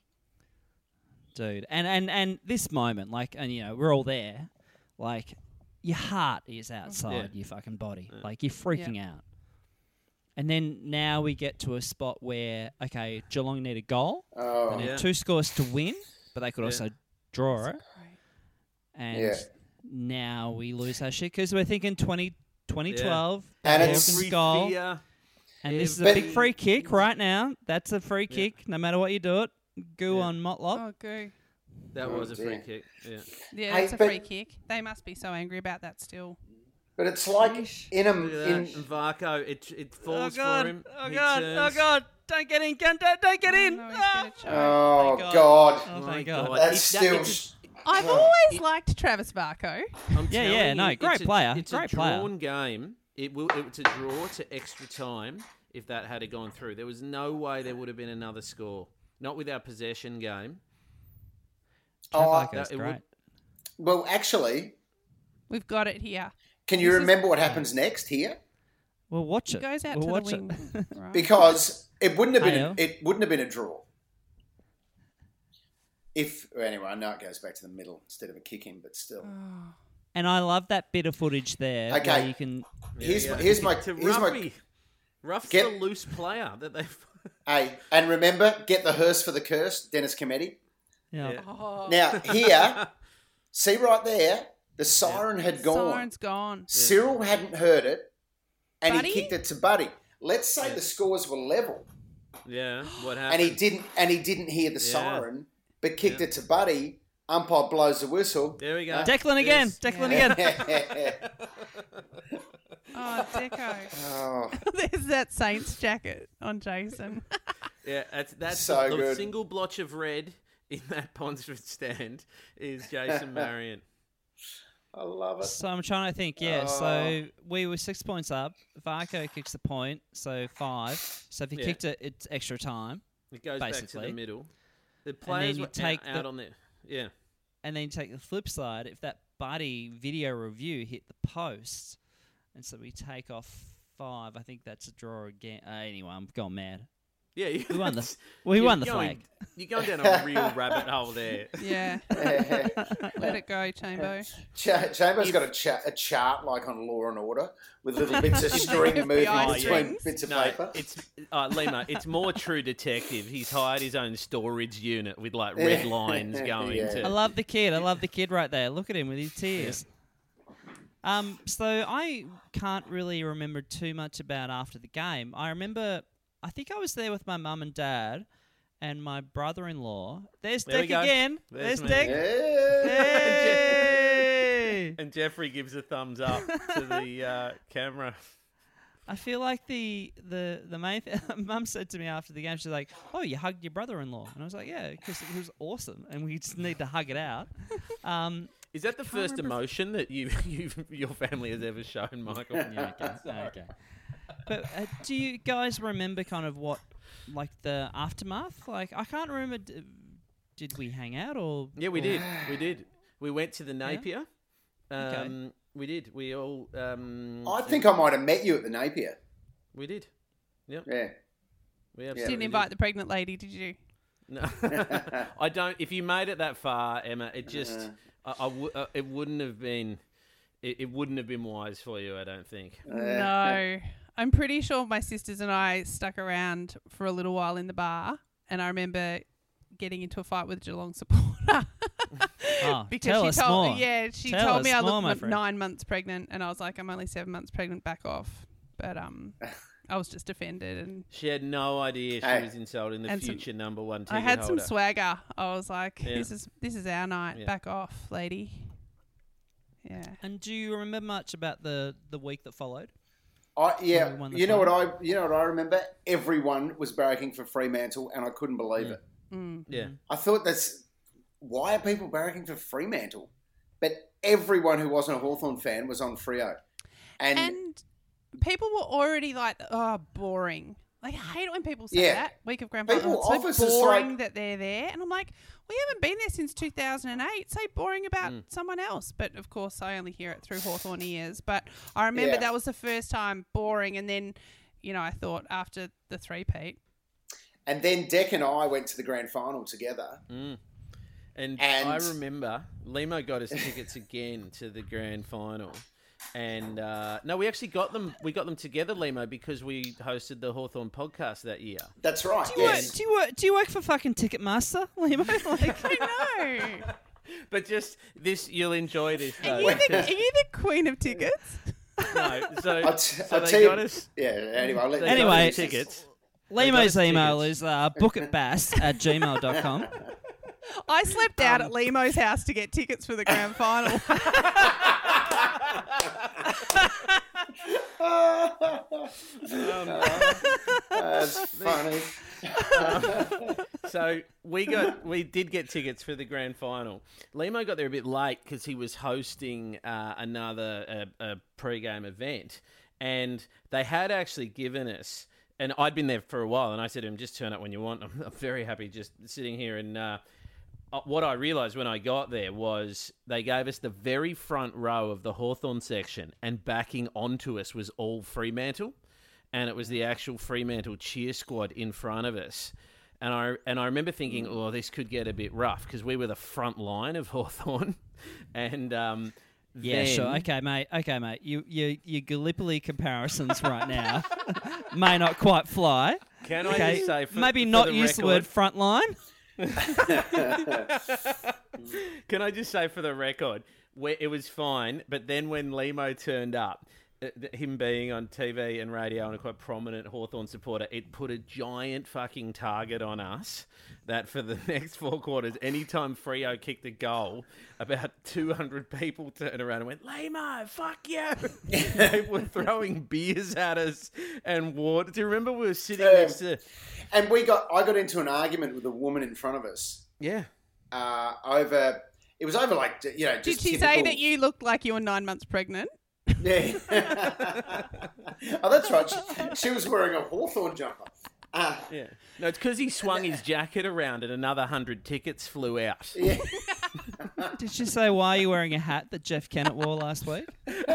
Speaker 2: dude. And, and and this moment, like, and you know, we're all there. Like, your heart is outside
Speaker 4: Yeah.
Speaker 2: your fucking body. Like, you're freaking out. And then now we get to a spot where, okay, Geelong need a goal.
Speaker 3: Oh,
Speaker 2: They need
Speaker 4: Yeah.
Speaker 2: two scores to win, but they could
Speaker 4: Yeah.
Speaker 2: also draw it. And
Speaker 3: Yeah.
Speaker 2: now we lose our shit because we're thinking twenty, twenty twelve.
Speaker 3: And
Speaker 2: Hawkins
Speaker 3: it's-
Speaker 4: Every
Speaker 2: goal.
Speaker 4: fear.
Speaker 2: And this is a
Speaker 3: But-
Speaker 2: big free kick right now. That's a free kick, no matter what you do it. Goo
Speaker 4: Yeah.
Speaker 2: on Motlop.
Speaker 5: Oh, go.
Speaker 4: That
Speaker 3: Oh,
Speaker 4: was a free
Speaker 3: dear.
Speaker 4: kick. Yeah.
Speaker 5: Yeah,
Speaker 3: Hey,
Speaker 5: that's a
Speaker 3: but-
Speaker 5: free kick. They must be so angry about that still.
Speaker 3: but it's like in a
Speaker 4: Look at that.
Speaker 3: in
Speaker 4: And Varco, it it
Speaker 2: Oh
Speaker 4: falls
Speaker 2: god!
Speaker 4: for him.
Speaker 2: Oh
Speaker 4: He
Speaker 2: god!
Speaker 4: turns.
Speaker 2: Oh god! Don't get in! Don't, don't get in!
Speaker 5: No, he's
Speaker 2: Ah!
Speaker 5: gonna choke.
Speaker 3: oh
Speaker 2: Thank
Speaker 3: god,
Speaker 2: Oh,
Speaker 4: My
Speaker 2: thank God.
Speaker 4: God.
Speaker 3: that's
Speaker 4: It's that-
Speaker 3: still.
Speaker 4: it's
Speaker 5: I've
Speaker 3: Oh.
Speaker 5: always liked Travis Varco.
Speaker 4: I'm
Speaker 2: Yeah,
Speaker 4: telling
Speaker 2: yeah,
Speaker 4: you,
Speaker 2: no,
Speaker 4: it's
Speaker 2: great
Speaker 4: a-
Speaker 2: player,
Speaker 4: It's
Speaker 2: great
Speaker 4: a
Speaker 2: player.
Speaker 4: drawn game. It will. It's a draw to extra time. If that had gone through, there was no way there would have been another score. Not with our possession game.
Speaker 3: Oh,
Speaker 2: Varco's
Speaker 4: that- it
Speaker 2: great.
Speaker 4: would-
Speaker 3: well, actually,
Speaker 5: We've got it here.
Speaker 3: can you
Speaker 5: This is-
Speaker 3: remember what happens next here?
Speaker 2: We'll watch
Speaker 5: He
Speaker 2: it.
Speaker 5: goes out
Speaker 2: we'll
Speaker 5: to
Speaker 2: watch
Speaker 5: the wing.
Speaker 2: it.
Speaker 5: Right.
Speaker 3: Because it wouldn't have been
Speaker 2: Hey-o.
Speaker 3: a, it wouldn't have been a draw. If anyway, I know it goes back to the middle instead of a kick in, but still.
Speaker 5: Oh.
Speaker 2: And I love that bit of footage there.
Speaker 3: Okay.
Speaker 2: Where you can.
Speaker 3: Here's
Speaker 4: Yeah,
Speaker 3: my,
Speaker 4: yeah.
Speaker 3: here's my
Speaker 4: to
Speaker 3: here's my
Speaker 4: Ruffy. Ruff's
Speaker 3: Get-
Speaker 4: the loose player that they.
Speaker 3: hey, and remember, get the hearse for the curse, Dennis Cometti.
Speaker 2: Yeah.
Speaker 4: Yeah.
Speaker 5: Oh.
Speaker 3: Now here, see right there, the siren had gone.
Speaker 5: Siren's gone.
Speaker 3: Cyril hadn't heard it, and
Speaker 5: Buddy?
Speaker 3: he kicked it to Buddy. Let's say
Speaker 4: Yeah.
Speaker 3: the scores were level,
Speaker 4: Yeah. What
Speaker 3: and
Speaker 4: happened?
Speaker 3: he didn't, and he didn't hear the
Speaker 4: Yeah.
Speaker 3: siren, but kicked
Speaker 4: Yeah.
Speaker 3: it to Buddy. Umpire blows the whistle.
Speaker 4: There we go.
Speaker 3: Uh,
Speaker 2: Declan again.
Speaker 4: There's-
Speaker 2: Declan
Speaker 5: Yeah.
Speaker 2: again.
Speaker 5: Oh, Deco.
Speaker 3: oh,
Speaker 5: There's that Saints jacket on Jason.
Speaker 4: Yeah, that's that's
Speaker 3: So
Speaker 4: the, the
Speaker 3: good.
Speaker 4: single blotch of red in that Ponsford stand is Jason Marion.
Speaker 3: I love it.
Speaker 2: So I'm trying to think. Yeah.
Speaker 3: Oh.
Speaker 2: So we were six points up. Varco kicks the point, so five. So if he
Speaker 4: Yeah.
Speaker 2: kicked it, it's extra time.
Speaker 4: It goes back to
Speaker 2: Basically.
Speaker 4: the middle. The players
Speaker 2: you
Speaker 4: were
Speaker 2: take
Speaker 4: out,
Speaker 2: the-
Speaker 4: out on there. Yeah.
Speaker 2: And then you take the flip side, if that Buddy video review hit the post, and so we take off five, I think that's a draw again. Uh, anyway, I'm going mad.
Speaker 4: Yeah, you,
Speaker 2: We won the-
Speaker 4: that's-
Speaker 2: we
Speaker 4: you're
Speaker 2: won the
Speaker 4: going,
Speaker 2: flag.
Speaker 4: You're going down a real rabbit hole there.
Speaker 5: Yeah. Let it go, Chambo.
Speaker 3: Ch- Chamber's got a, cha- a chart like on Law and Order with little bits of string
Speaker 5: F B
Speaker 3: moving
Speaker 5: I
Speaker 3: between
Speaker 5: strings.
Speaker 3: bits of
Speaker 4: No,
Speaker 3: paper.
Speaker 4: it's uh, Lima. It's more True Detective. He's hired his own storage unit with like red lines going.
Speaker 3: Yeah.
Speaker 4: To,
Speaker 2: I love the kid. I love the kid right there. Look at him with his tears. Um, so I can't really remember too much about after the game. I remember, I think I was there with my mum and dad and my brother-in-law. There's
Speaker 4: There we
Speaker 2: Deck
Speaker 4: go.
Speaker 2: again.
Speaker 4: There's
Speaker 2: There's,
Speaker 4: me.
Speaker 2: Deck.
Speaker 3: Yeah.
Speaker 2: Hey!
Speaker 4: and Jeffrey gives a thumbs up to the uh, camera.
Speaker 2: I feel like the the the main th- mum said to me after the game, she's like, "Oh, you hugged your brother-in-law," and I was like, "Yeah, because it was awesome, and we just need to hug it out." Um,
Speaker 4: Is that the first
Speaker 2: remember-
Speaker 4: emotion that you, you your family has ever shown, Michael?
Speaker 2: yeah, okay, okay. But uh, do you guys remember kind of what, like the aftermath? Like I can't remember. D- did we hang out or?
Speaker 4: Yeah, we did. We did. We went to the Napier. Um,
Speaker 2: Okay.
Speaker 4: We did. We all. Um,
Speaker 3: I think I might have met you at the Napier.
Speaker 4: we did. Yep.
Speaker 3: Yeah.
Speaker 4: We
Speaker 3: Yeah.
Speaker 4: absolutely
Speaker 5: Didn't
Speaker 4: did.
Speaker 5: invite the pregnant lady, did you?
Speaker 4: No, I don't. If you made it that far, Emma, it just. I, I w- uh, it wouldn't have been. It, it wouldn't have been wise for you. I don't think.
Speaker 5: No. I'm pretty sure my sisters and I stuck around for a little while in the bar, and I remember getting into a fight with a Geelong supporter.
Speaker 2: Oh,
Speaker 5: because
Speaker 2: tell
Speaker 5: she
Speaker 2: us
Speaker 5: told
Speaker 2: more.
Speaker 5: yeah, she
Speaker 2: Tell
Speaker 5: told
Speaker 2: us
Speaker 5: me I
Speaker 2: more, my
Speaker 5: looked
Speaker 2: friend.
Speaker 5: nine months pregnant, and I was like, I'm only seven months pregnant. Back off. But um, I was just offended, and
Speaker 4: She had no idea she
Speaker 3: Hey.
Speaker 4: was insulting the
Speaker 5: And some-
Speaker 4: future number one ticket
Speaker 5: I had some
Speaker 4: holder.
Speaker 5: swagger. I was like,
Speaker 4: Yeah.
Speaker 5: this is this is our night.
Speaker 4: Yeah.
Speaker 5: Back off, lady. Yeah.
Speaker 2: And do you remember much about the the week that followed?
Speaker 3: I, yeah,
Speaker 2: When we won the
Speaker 3: you know what
Speaker 2: final?
Speaker 3: I, you know what I remember. Everyone was barracking for Fremantle, and I couldn't believe
Speaker 4: Mm.
Speaker 3: it.
Speaker 5: Mm.
Speaker 4: Yeah.
Speaker 3: I thought that's why are people barracking for Fremantle? But everyone who wasn't a Hawthorn fan was on Freo, and,
Speaker 5: And people were already like, oh, boring. Like, I hate it when people say
Speaker 3: Yeah.
Speaker 5: that. Week of Grand Final.
Speaker 3: People-
Speaker 5: It's so
Speaker 3: officers
Speaker 5: boring
Speaker 3: like-
Speaker 5: that they're there. And I'm like, we haven't been there since two thousand eight. Say boring about
Speaker 4: Mm.
Speaker 5: someone else. But, of course, I only hear it through Hawthorn ears. But I remember
Speaker 3: Yeah.
Speaker 5: that was the first time boring. And then, you know, I thought after the three-peat.
Speaker 3: and then Deck and I went to the grand final together.
Speaker 4: Mm. And,
Speaker 3: And-
Speaker 4: I remember Limo got us tickets again to the grand final. And uh, no, we actually got them. We got them together, Limo, because we hosted the Hawthorn podcast that year.
Speaker 3: That's right.
Speaker 2: Do you,
Speaker 3: Yes.
Speaker 2: work, do you work? Do you work for fucking Ticketmaster, Limo? Like,
Speaker 5: I know.
Speaker 4: But just this, you'll enjoy this.
Speaker 5: Are
Speaker 4: Though.
Speaker 5: you, the, are you the queen of tickets?
Speaker 4: No, so,
Speaker 3: I'll t-
Speaker 4: so
Speaker 3: I'll
Speaker 4: they
Speaker 3: tell you-
Speaker 4: got us.
Speaker 3: Yeah. Anyway, I'll let
Speaker 4: They
Speaker 3: you
Speaker 4: got
Speaker 2: Anyway,
Speaker 4: us tickets.
Speaker 2: Limo's
Speaker 4: us
Speaker 2: email
Speaker 4: tickets.
Speaker 2: is uh, bookitbass at gmail dot com.
Speaker 5: I slept out at Limo's house to get tickets for the grand final.
Speaker 3: That's funny.
Speaker 4: So we got we did get tickets for the grand final. Limo got there a bit late because he was hosting uh, another uh, a pre-game event, and they had actually given us. And I'd been there for a while, and I said to him, "Just turn up when you want." I'm, I'm very happy just sitting here. And uh, what I realised when I got there was they gave us the very front row of the Hawthorn section, and backing onto us was all Fremantle, and it was the actual Fremantle cheer squad in front of us. And I and I remember thinking, oh, this could get a bit rough because we were the front line of Hawthorn, and um,
Speaker 2: Yeah,
Speaker 4: then,
Speaker 2: sure. Okay, mate. Okay, mate. You, you, your Gallipoli comparisons right now may not quite fly.
Speaker 4: Can I
Speaker 2: Okay,
Speaker 4: just say, for,
Speaker 2: maybe
Speaker 4: for
Speaker 2: not
Speaker 4: the
Speaker 2: use the
Speaker 4: record-
Speaker 2: word front line.
Speaker 4: Can I just say for the record, where it was fine, but then when Limo turned up, uh, th- him being on T V and radio and a quite prominent Hawthorn supporter, it put a giant fucking target on us that for the next four quarters, anytime Freo kicked a goal, about two hundred people turned around and went, Limo, fuck you! People were throwing beers at us and water. Do you remember we were sitting
Speaker 3: Um,
Speaker 4: next to...
Speaker 3: And we got. I got into an argument with a woman in front of us
Speaker 4: Yeah.
Speaker 3: uh, over. It was over like you know.
Speaker 5: Did
Speaker 3: Just
Speaker 5: she
Speaker 3: typical,
Speaker 5: say that you looked like you were nine months pregnant?
Speaker 3: Yeah. Oh, that's right. She, she was wearing a Hawthorn jumper. Uh,
Speaker 4: Yeah. No, it's because he swung his jacket around and another hundred tickets flew out.
Speaker 3: yeah.
Speaker 2: Did she say, why are you wearing a hat that Jeff Kennett wore last week?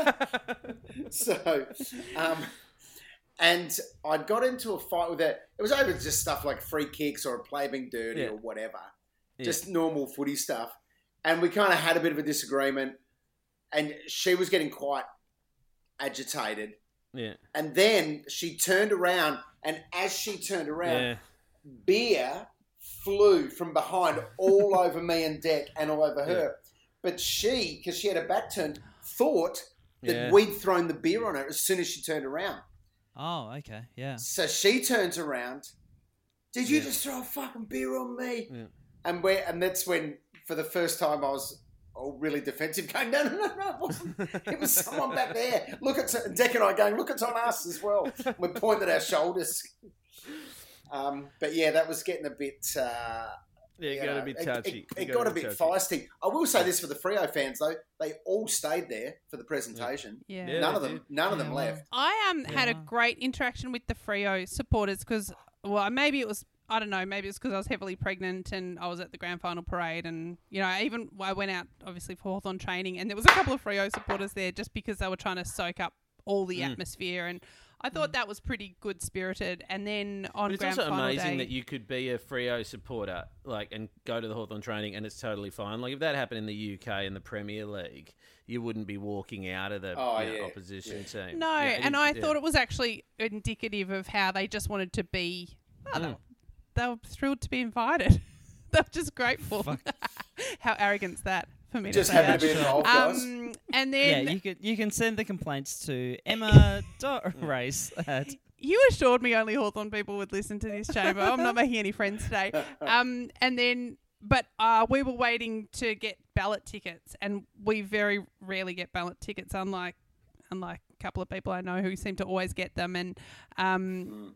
Speaker 3: So, um, and I got into a fight with her. It was over just stuff like free kicks or a play being dirty
Speaker 4: Yeah.
Speaker 3: or whatever.
Speaker 4: Yeah.
Speaker 3: Just normal footy stuff. And we kind of had a bit of a disagreement. And she was getting quite agitated.
Speaker 4: Yeah.
Speaker 3: And then she turned around, and as she turned around,
Speaker 4: Yeah.
Speaker 3: beer flew from behind all over me and Deck and all over her. But she, because she had her back turned, thought that
Speaker 4: Yeah.
Speaker 3: we'd thrown the beer on her as soon as she turned around.
Speaker 2: Oh, okay. Yeah.
Speaker 3: So she turns around. Did you
Speaker 4: Yeah.
Speaker 3: just throw a fucking beer on me?
Speaker 4: Yeah.
Speaker 3: And we and that's when, for the first time, I was all really defensive, going, no, no, no, no, it wasn't. It was someone back there. Look, it's Deck and I going, look, it's on us as well. We pointed our shoulders. Um, but yeah, that was getting a bit. Uh,
Speaker 4: Yeah, it
Speaker 3: you
Speaker 4: got
Speaker 3: know,
Speaker 4: a bit
Speaker 3: it-
Speaker 4: touchy.
Speaker 3: It, it got a bit
Speaker 4: touchy.
Speaker 3: feisty. I will say this for the Freo fans though; they all stayed there for the presentation.
Speaker 5: Yeah.
Speaker 4: Yeah.
Speaker 3: none of
Speaker 4: they
Speaker 3: them,
Speaker 4: did.
Speaker 3: none of
Speaker 2: Yeah,
Speaker 3: them
Speaker 2: well.
Speaker 3: left.
Speaker 5: I um had a
Speaker 2: Yeah.
Speaker 5: great interaction with the Freo supporters because, well, maybe it was, I don't know, maybe it's because I was heavily pregnant and I was at the grand final parade, and you know, even I went out obviously for Hawthorn training, and there was a couple of Freo supporters there just because they were trying to soak up all the
Speaker 4: Mm.
Speaker 5: atmosphere, and I thought that was pretty good spirited. And then on
Speaker 4: But it's
Speaker 5: grand
Speaker 4: also
Speaker 5: final
Speaker 4: amazing
Speaker 5: day,
Speaker 4: that you could be a Freo supporter, like, and go to the Hawthorn training, and it's totally fine. Like, if that happened in the U K in the Premier League, you wouldn't be walking out of the
Speaker 3: Oh,
Speaker 4: you know,
Speaker 3: yeah.
Speaker 4: opposition team.
Speaker 5: No,
Speaker 4: Yeah, it
Speaker 5: and
Speaker 4: is-
Speaker 5: I
Speaker 4: yeah.
Speaker 5: thought it was actually indicative of how they just wanted to be. Oh, they,
Speaker 4: Mm.
Speaker 5: they were thrilled to be invited. They were just grateful. How arrogant's that for me
Speaker 3: Just
Speaker 5: to say
Speaker 3: happen
Speaker 5: that.
Speaker 3: to be involved, guys.
Speaker 5: Um, and
Speaker 2: Yeah,
Speaker 5: then
Speaker 2: you can you can send the complaints to Emma dot race at
Speaker 5: you assured me only Hawthorn people would listen to this, Chamber. I'm not making any friends today. Um, and then, but uh, we were waiting to get ballot tickets, and we very rarely get ballot tickets, unlike unlike a couple of people I know who seem to always get them. And um,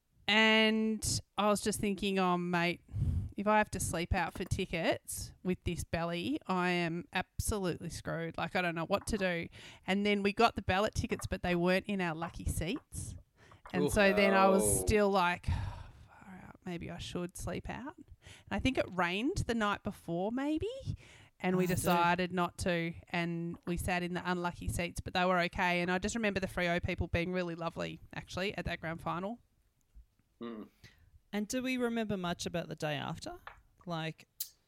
Speaker 5: and I was just thinking, oh mate, if I have to sleep out for tickets with this belly, I am absolutely screwed. Like, I don't know what to do. And then we got the ballot tickets, but they weren't in our lucky seats. And
Speaker 4: Oof.
Speaker 5: so then I was
Speaker 3: Oh.
Speaker 5: still like, far out, maybe I should sleep out. And I think it rained the night before, maybe. And we
Speaker 2: Oh, dude.
Speaker 5: decided not to. And we sat in the unlucky seats, but they were okay. And I just remember the Freo people being really lovely, actually, at that grand final.
Speaker 3: Mm.
Speaker 2: And do we remember much about the day after? Like,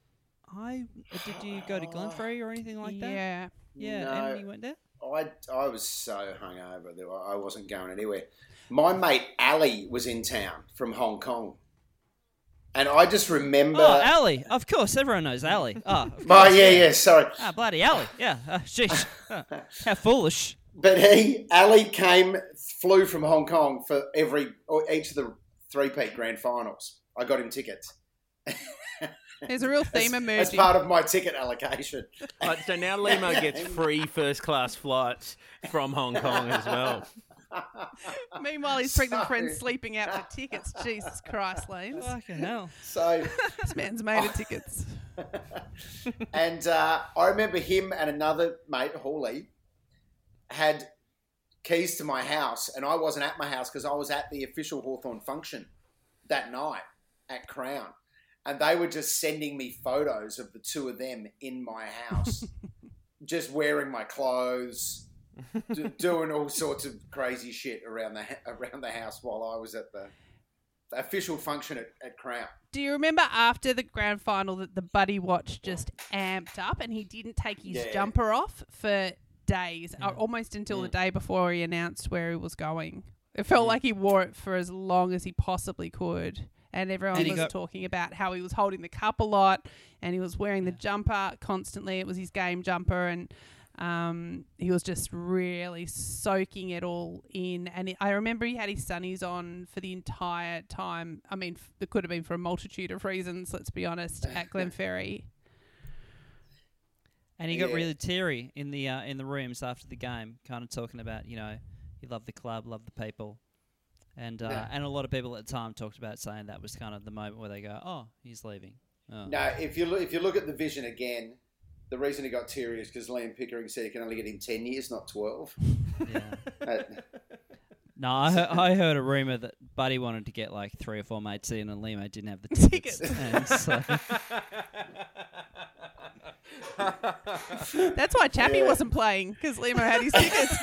Speaker 2: I did you go to Glenferrie or anything like that?
Speaker 5: Yeah.
Speaker 2: Yeah,
Speaker 3: No.
Speaker 2: and you went there.
Speaker 3: I, I was so hungover that I wasn't going anywhere. My mate Ali was in town from Hong Kong. And I just remember...
Speaker 2: Oh, Ali. Of course, everyone knows Ali. Oh, of
Speaker 3: Oh,
Speaker 2: course,
Speaker 3: yeah, yeah, sorry.
Speaker 2: Ah, bloody Ali. Yeah. Uh, sheesh. Uh, how foolish.
Speaker 3: But he, Ali came, flew from Hong Kong for every, or each of the three-peat grand finals. I got him tickets.
Speaker 5: There's a real theme
Speaker 3: as,
Speaker 5: emerging.
Speaker 3: as part of my ticket allocation.
Speaker 4: Right, so now Limo gets free first-class flights from Hong Kong as well.
Speaker 5: Meanwhile, his pregnant friend's sleeping out for tickets. Jesus Christ, Lanes.
Speaker 2: Fucking hell.
Speaker 3: So,
Speaker 5: This man's made of tickets.
Speaker 3: and uh, I remember him and another mate, Hawley, had keys to my house, and I wasn't at my house because I was at the official Hawthorn function that night at Crown. And they were just sending me photos of the two of them in my house, just wearing my clothes, do, doing all sorts of crazy shit around the around the house while I was at the, the official function at, at Crown.
Speaker 5: Do you remember after the grand final that the Buddy Watch just amped up and he didn't take his
Speaker 3: Yeah.
Speaker 5: jumper off for days, or almost until the day before he announced where he was going? It felt like he wore it for as long as he possibly could. And everyone
Speaker 2: And he
Speaker 5: was
Speaker 2: got-
Speaker 5: talking about how he was holding the cup a lot and he was wearing the jumper constantly. It was his game jumper, and um, he was just really soaking it all in. And it, I remember he had his sunnies on for the entire time. I mean, f- it could have been for a multitude of reasons, let's be honest, at Glenferrie.
Speaker 2: And he got
Speaker 3: Yeah.
Speaker 2: really teary in the uh, in the rooms after the game, kind of talking about, you know, he loved the club, loved the people. And uh,
Speaker 3: Yeah.
Speaker 2: and a lot of people at the time talked about saying that was kind of the moment where they go, oh, he's leaving. Oh.
Speaker 3: No, if you look, if you look at the vision again, the reason he got teary is because Liam Pickering said he can only get him ten years, not twelve.
Speaker 2: Yeah.
Speaker 3: Uh,
Speaker 2: No, I, he- I heard a rumour that Buddy wanted to get like three or four mates in and Limo didn't have the tickets.
Speaker 5: Tickets.
Speaker 2: And so,
Speaker 5: That's why Chappie
Speaker 3: Yeah.
Speaker 5: wasn't playing, because Limo had his tickets.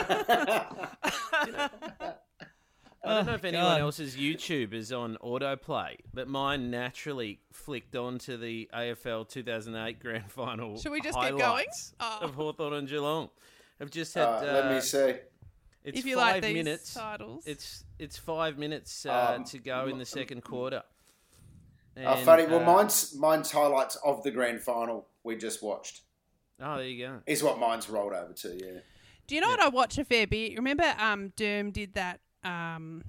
Speaker 4: I don't know
Speaker 2: Oh,
Speaker 4: if anyone
Speaker 2: God.
Speaker 4: else's YouTube is on autoplay, but mine naturally flicked onto the A F L two thousand eight Grand Final.
Speaker 5: Should we just get going?
Speaker 4: highlights
Speaker 5: Oh.
Speaker 4: Of Hawthorn and Geelong. I've just had.
Speaker 3: uh, let
Speaker 4: uh,
Speaker 3: me see.
Speaker 4: It's
Speaker 5: If you
Speaker 4: five
Speaker 5: like these
Speaker 4: minutes.
Speaker 5: titles.
Speaker 4: It's it's five minutes uh,
Speaker 3: Um,
Speaker 4: to go in the second quarter.
Speaker 3: Oh,
Speaker 4: And,
Speaker 3: funny. Well,
Speaker 4: uh,
Speaker 3: mine's mine's highlights of the grand final we just watched
Speaker 4: Oh, there you go.
Speaker 3: is what mine's rolled over to. Yeah.
Speaker 5: Do you know what I watch a fair bit? Remember um, Derm did that um,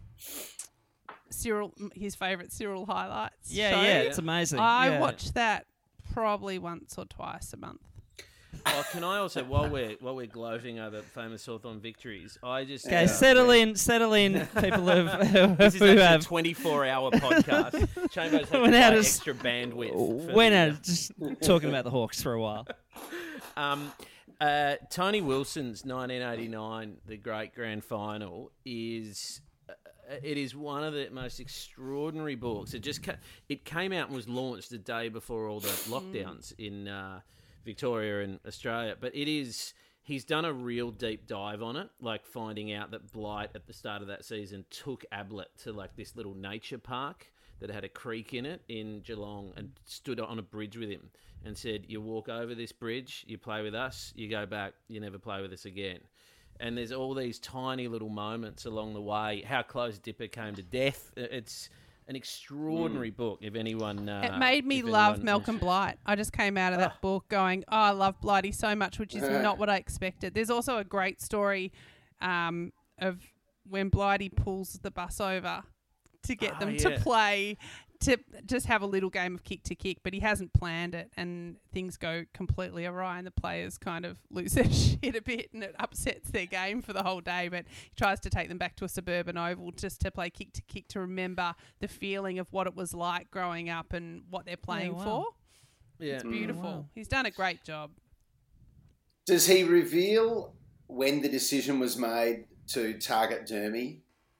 Speaker 5: Cyril, his favourite Cyril highlights
Speaker 2: yeah,
Speaker 5: show?
Speaker 2: yeah, it's amazing.
Speaker 5: I
Speaker 2: yeah.
Speaker 5: watch that probably once or twice a month.
Speaker 4: Oh, can I also, while we're while we're gloating over famous Hawthorn victories, I just
Speaker 2: Okay,
Speaker 3: Yeah.
Speaker 2: settle in, settle in, people who, who,
Speaker 4: This is
Speaker 2: who
Speaker 4: actually a
Speaker 2: have
Speaker 4: twenty-four hour podcast. Chambo's had to
Speaker 2: Went out
Speaker 4: buy
Speaker 2: of s-
Speaker 4: extra bandwidth. for
Speaker 2: went
Speaker 4: the-
Speaker 2: out just talking about the Hawks for a while.
Speaker 4: Um, uh, Tony Wilson's nineteen eighty-nine, the great grand final, is uh, it is one of the most extraordinary books. It just ca- it came out and was launched the day before all the lockdowns in uh, Victoria and Australia. But it is he's done a real deep dive on it, like finding out that Blight at the start of that season took Ablett to like this little nature park that had a creek in it in Geelong and stood on a bridge with him and said, you walk over this bridge, you play with us, you go back, you never play with us again. And there's all these tiny little moments along the way, how close Dipper came to death. It's an extraordinary book, if anyone... Uh,
Speaker 5: It made me
Speaker 4: if
Speaker 5: love
Speaker 4: anyone-
Speaker 5: Malcolm Blight. I just came out of that book going, oh, I love Blighty so much, which is not what I expected. There's also a great story um, of when Blighty pulls the bus over to get
Speaker 4: Oh,
Speaker 5: them
Speaker 4: yeah.
Speaker 5: to play, to just have a little game of kick to kick, but he hasn't planned it, and things go completely awry, and the players kind of lose their shit a bit, and it upsets their game for the whole day. But he tries to take them back to a suburban oval just to play kick to kick to remember the feeling of what it was like growing up and what they're playing
Speaker 2: wow.
Speaker 5: for.
Speaker 4: Yeah.
Speaker 5: It's beautiful.
Speaker 2: wow.
Speaker 5: He's done a great job.
Speaker 3: Does he reveal when the decision was made to target Dermy?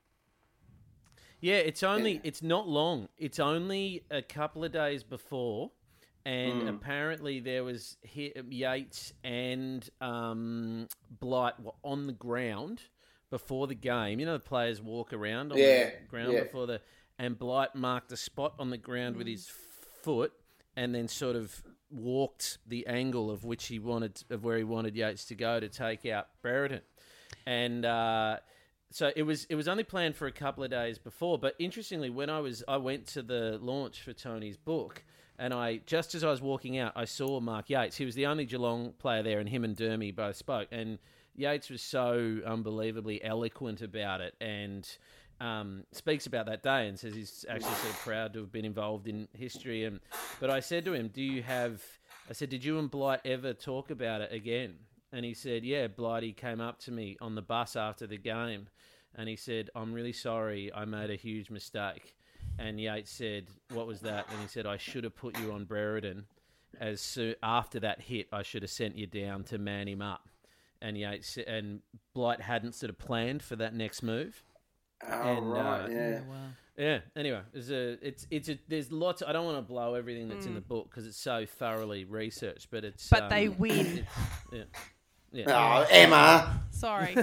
Speaker 4: Yeah, it's only it's not long. It's only a couple of days before, and
Speaker 3: Mm.
Speaker 4: apparently there was He- Yates and um, Blight were on the ground before the game. You know, the players walk around on
Speaker 3: Yeah,
Speaker 4: the ground
Speaker 3: yeah.
Speaker 4: before the, and Blight marked a spot on the ground with his foot and then sort of walked the angle of which he wanted, of where he wanted Yates to go to take out Brereton. And uh, so it was it was only planned for a couple of days before. But interestingly, when I was I went to the launch for Tony's book, and I just as I was walking out, I saw Mark Yates. He was the only Geelong player there, and him and Dermy both spoke. And Yates was so unbelievably eloquent about it, and um, speaks about that day and says he's actually sort of proud to have been involved in history. And but I said to him, "Do you have?" I said, "Did you and Blight ever talk about it again?" And he said, "Yeah, Blighty came up to me on the bus after the game, and he said, 'I'm really sorry, I made a huge mistake.'" And Yates said, "What was that?" And he said, "I should have put you on Brereton. As soon after that hit, I should have sent you down to man him up." And Yates and Blight hadn't sort of planned for that next move.
Speaker 3: Oh,
Speaker 4: and,
Speaker 3: right,
Speaker 4: uh,
Speaker 3: yeah.
Speaker 2: Wow.
Speaker 4: Yeah. Anyway, there's a, it's, it's a, there's lots. I don't want to blow everything that's in the book because it's so thoroughly researched. But it's.
Speaker 5: But
Speaker 4: um,
Speaker 5: they win.
Speaker 4: Yeah. Yeah.
Speaker 3: Oh, Emma.
Speaker 5: Sorry.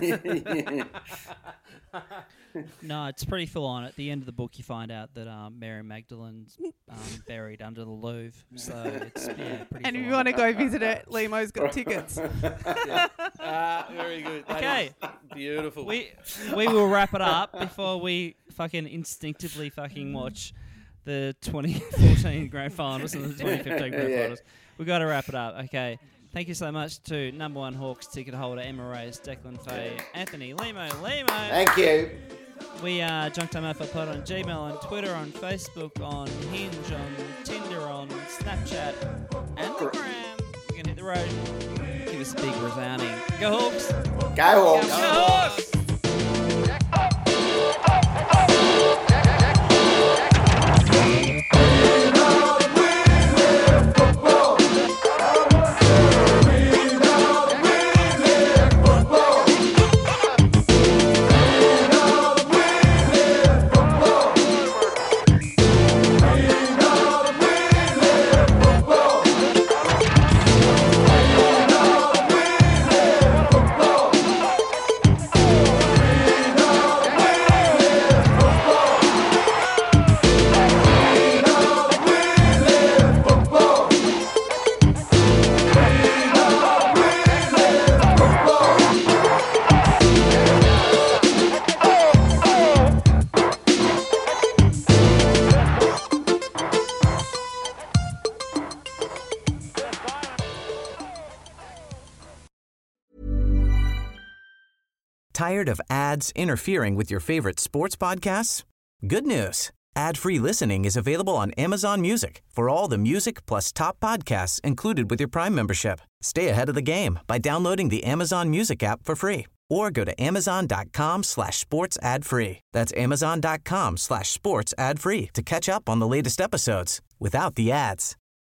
Speaker 2: No, it's pretty full on. At the end of the book, you find out that um, Mary Magdalene's um, buried under the Louvre. So it's yeah, pretty.
Speaker 5: And if
Speaker 2: full
Speaker 5: you
Speaker 2: on.
Speaker 5: want to go visit it, Limo's got tickets.
Speaker 4: Ah, very good. That
Speaker 2: Okay.
Speaker 4: is beautiful.
Speaker 2: We we will wrap it up before we fucking instinctively fucking watch the twenty fourteen grand finals and the twenty fifteen grand
Speaker 3: Yeah.
Speaker 2: finals. We got to wrap it up. Okay. Thank you so much to number one Hawks ticket holder Emma Reyes, Declan Fay, Anthony Limo, Limo.
Speaker 3: Thank you.
Speaker 2: We are Junk Time Alpha Pod on Gmail, on Twitter, on Facebook, on Hinge, on Tinder, on Snapchat, and the gram. We're gonna hit the road. Give us a big resounding. Go Hawks!
Speaker 3: Go Hawks.
Speaker 2: Go Hawks!
Speaker 1: Tired of ads interfering with your favorite sports podcasts? Good news. Ad-free listening is available on Amazon Music for all the music plus top podcasts included with your Prime membership. Stay ahead of the game by downloading the Amazon Music app for free or go to amazon.com slash sports ad free. That's amazon.com slash sports ad free to catch up on the latest episodes without the ads.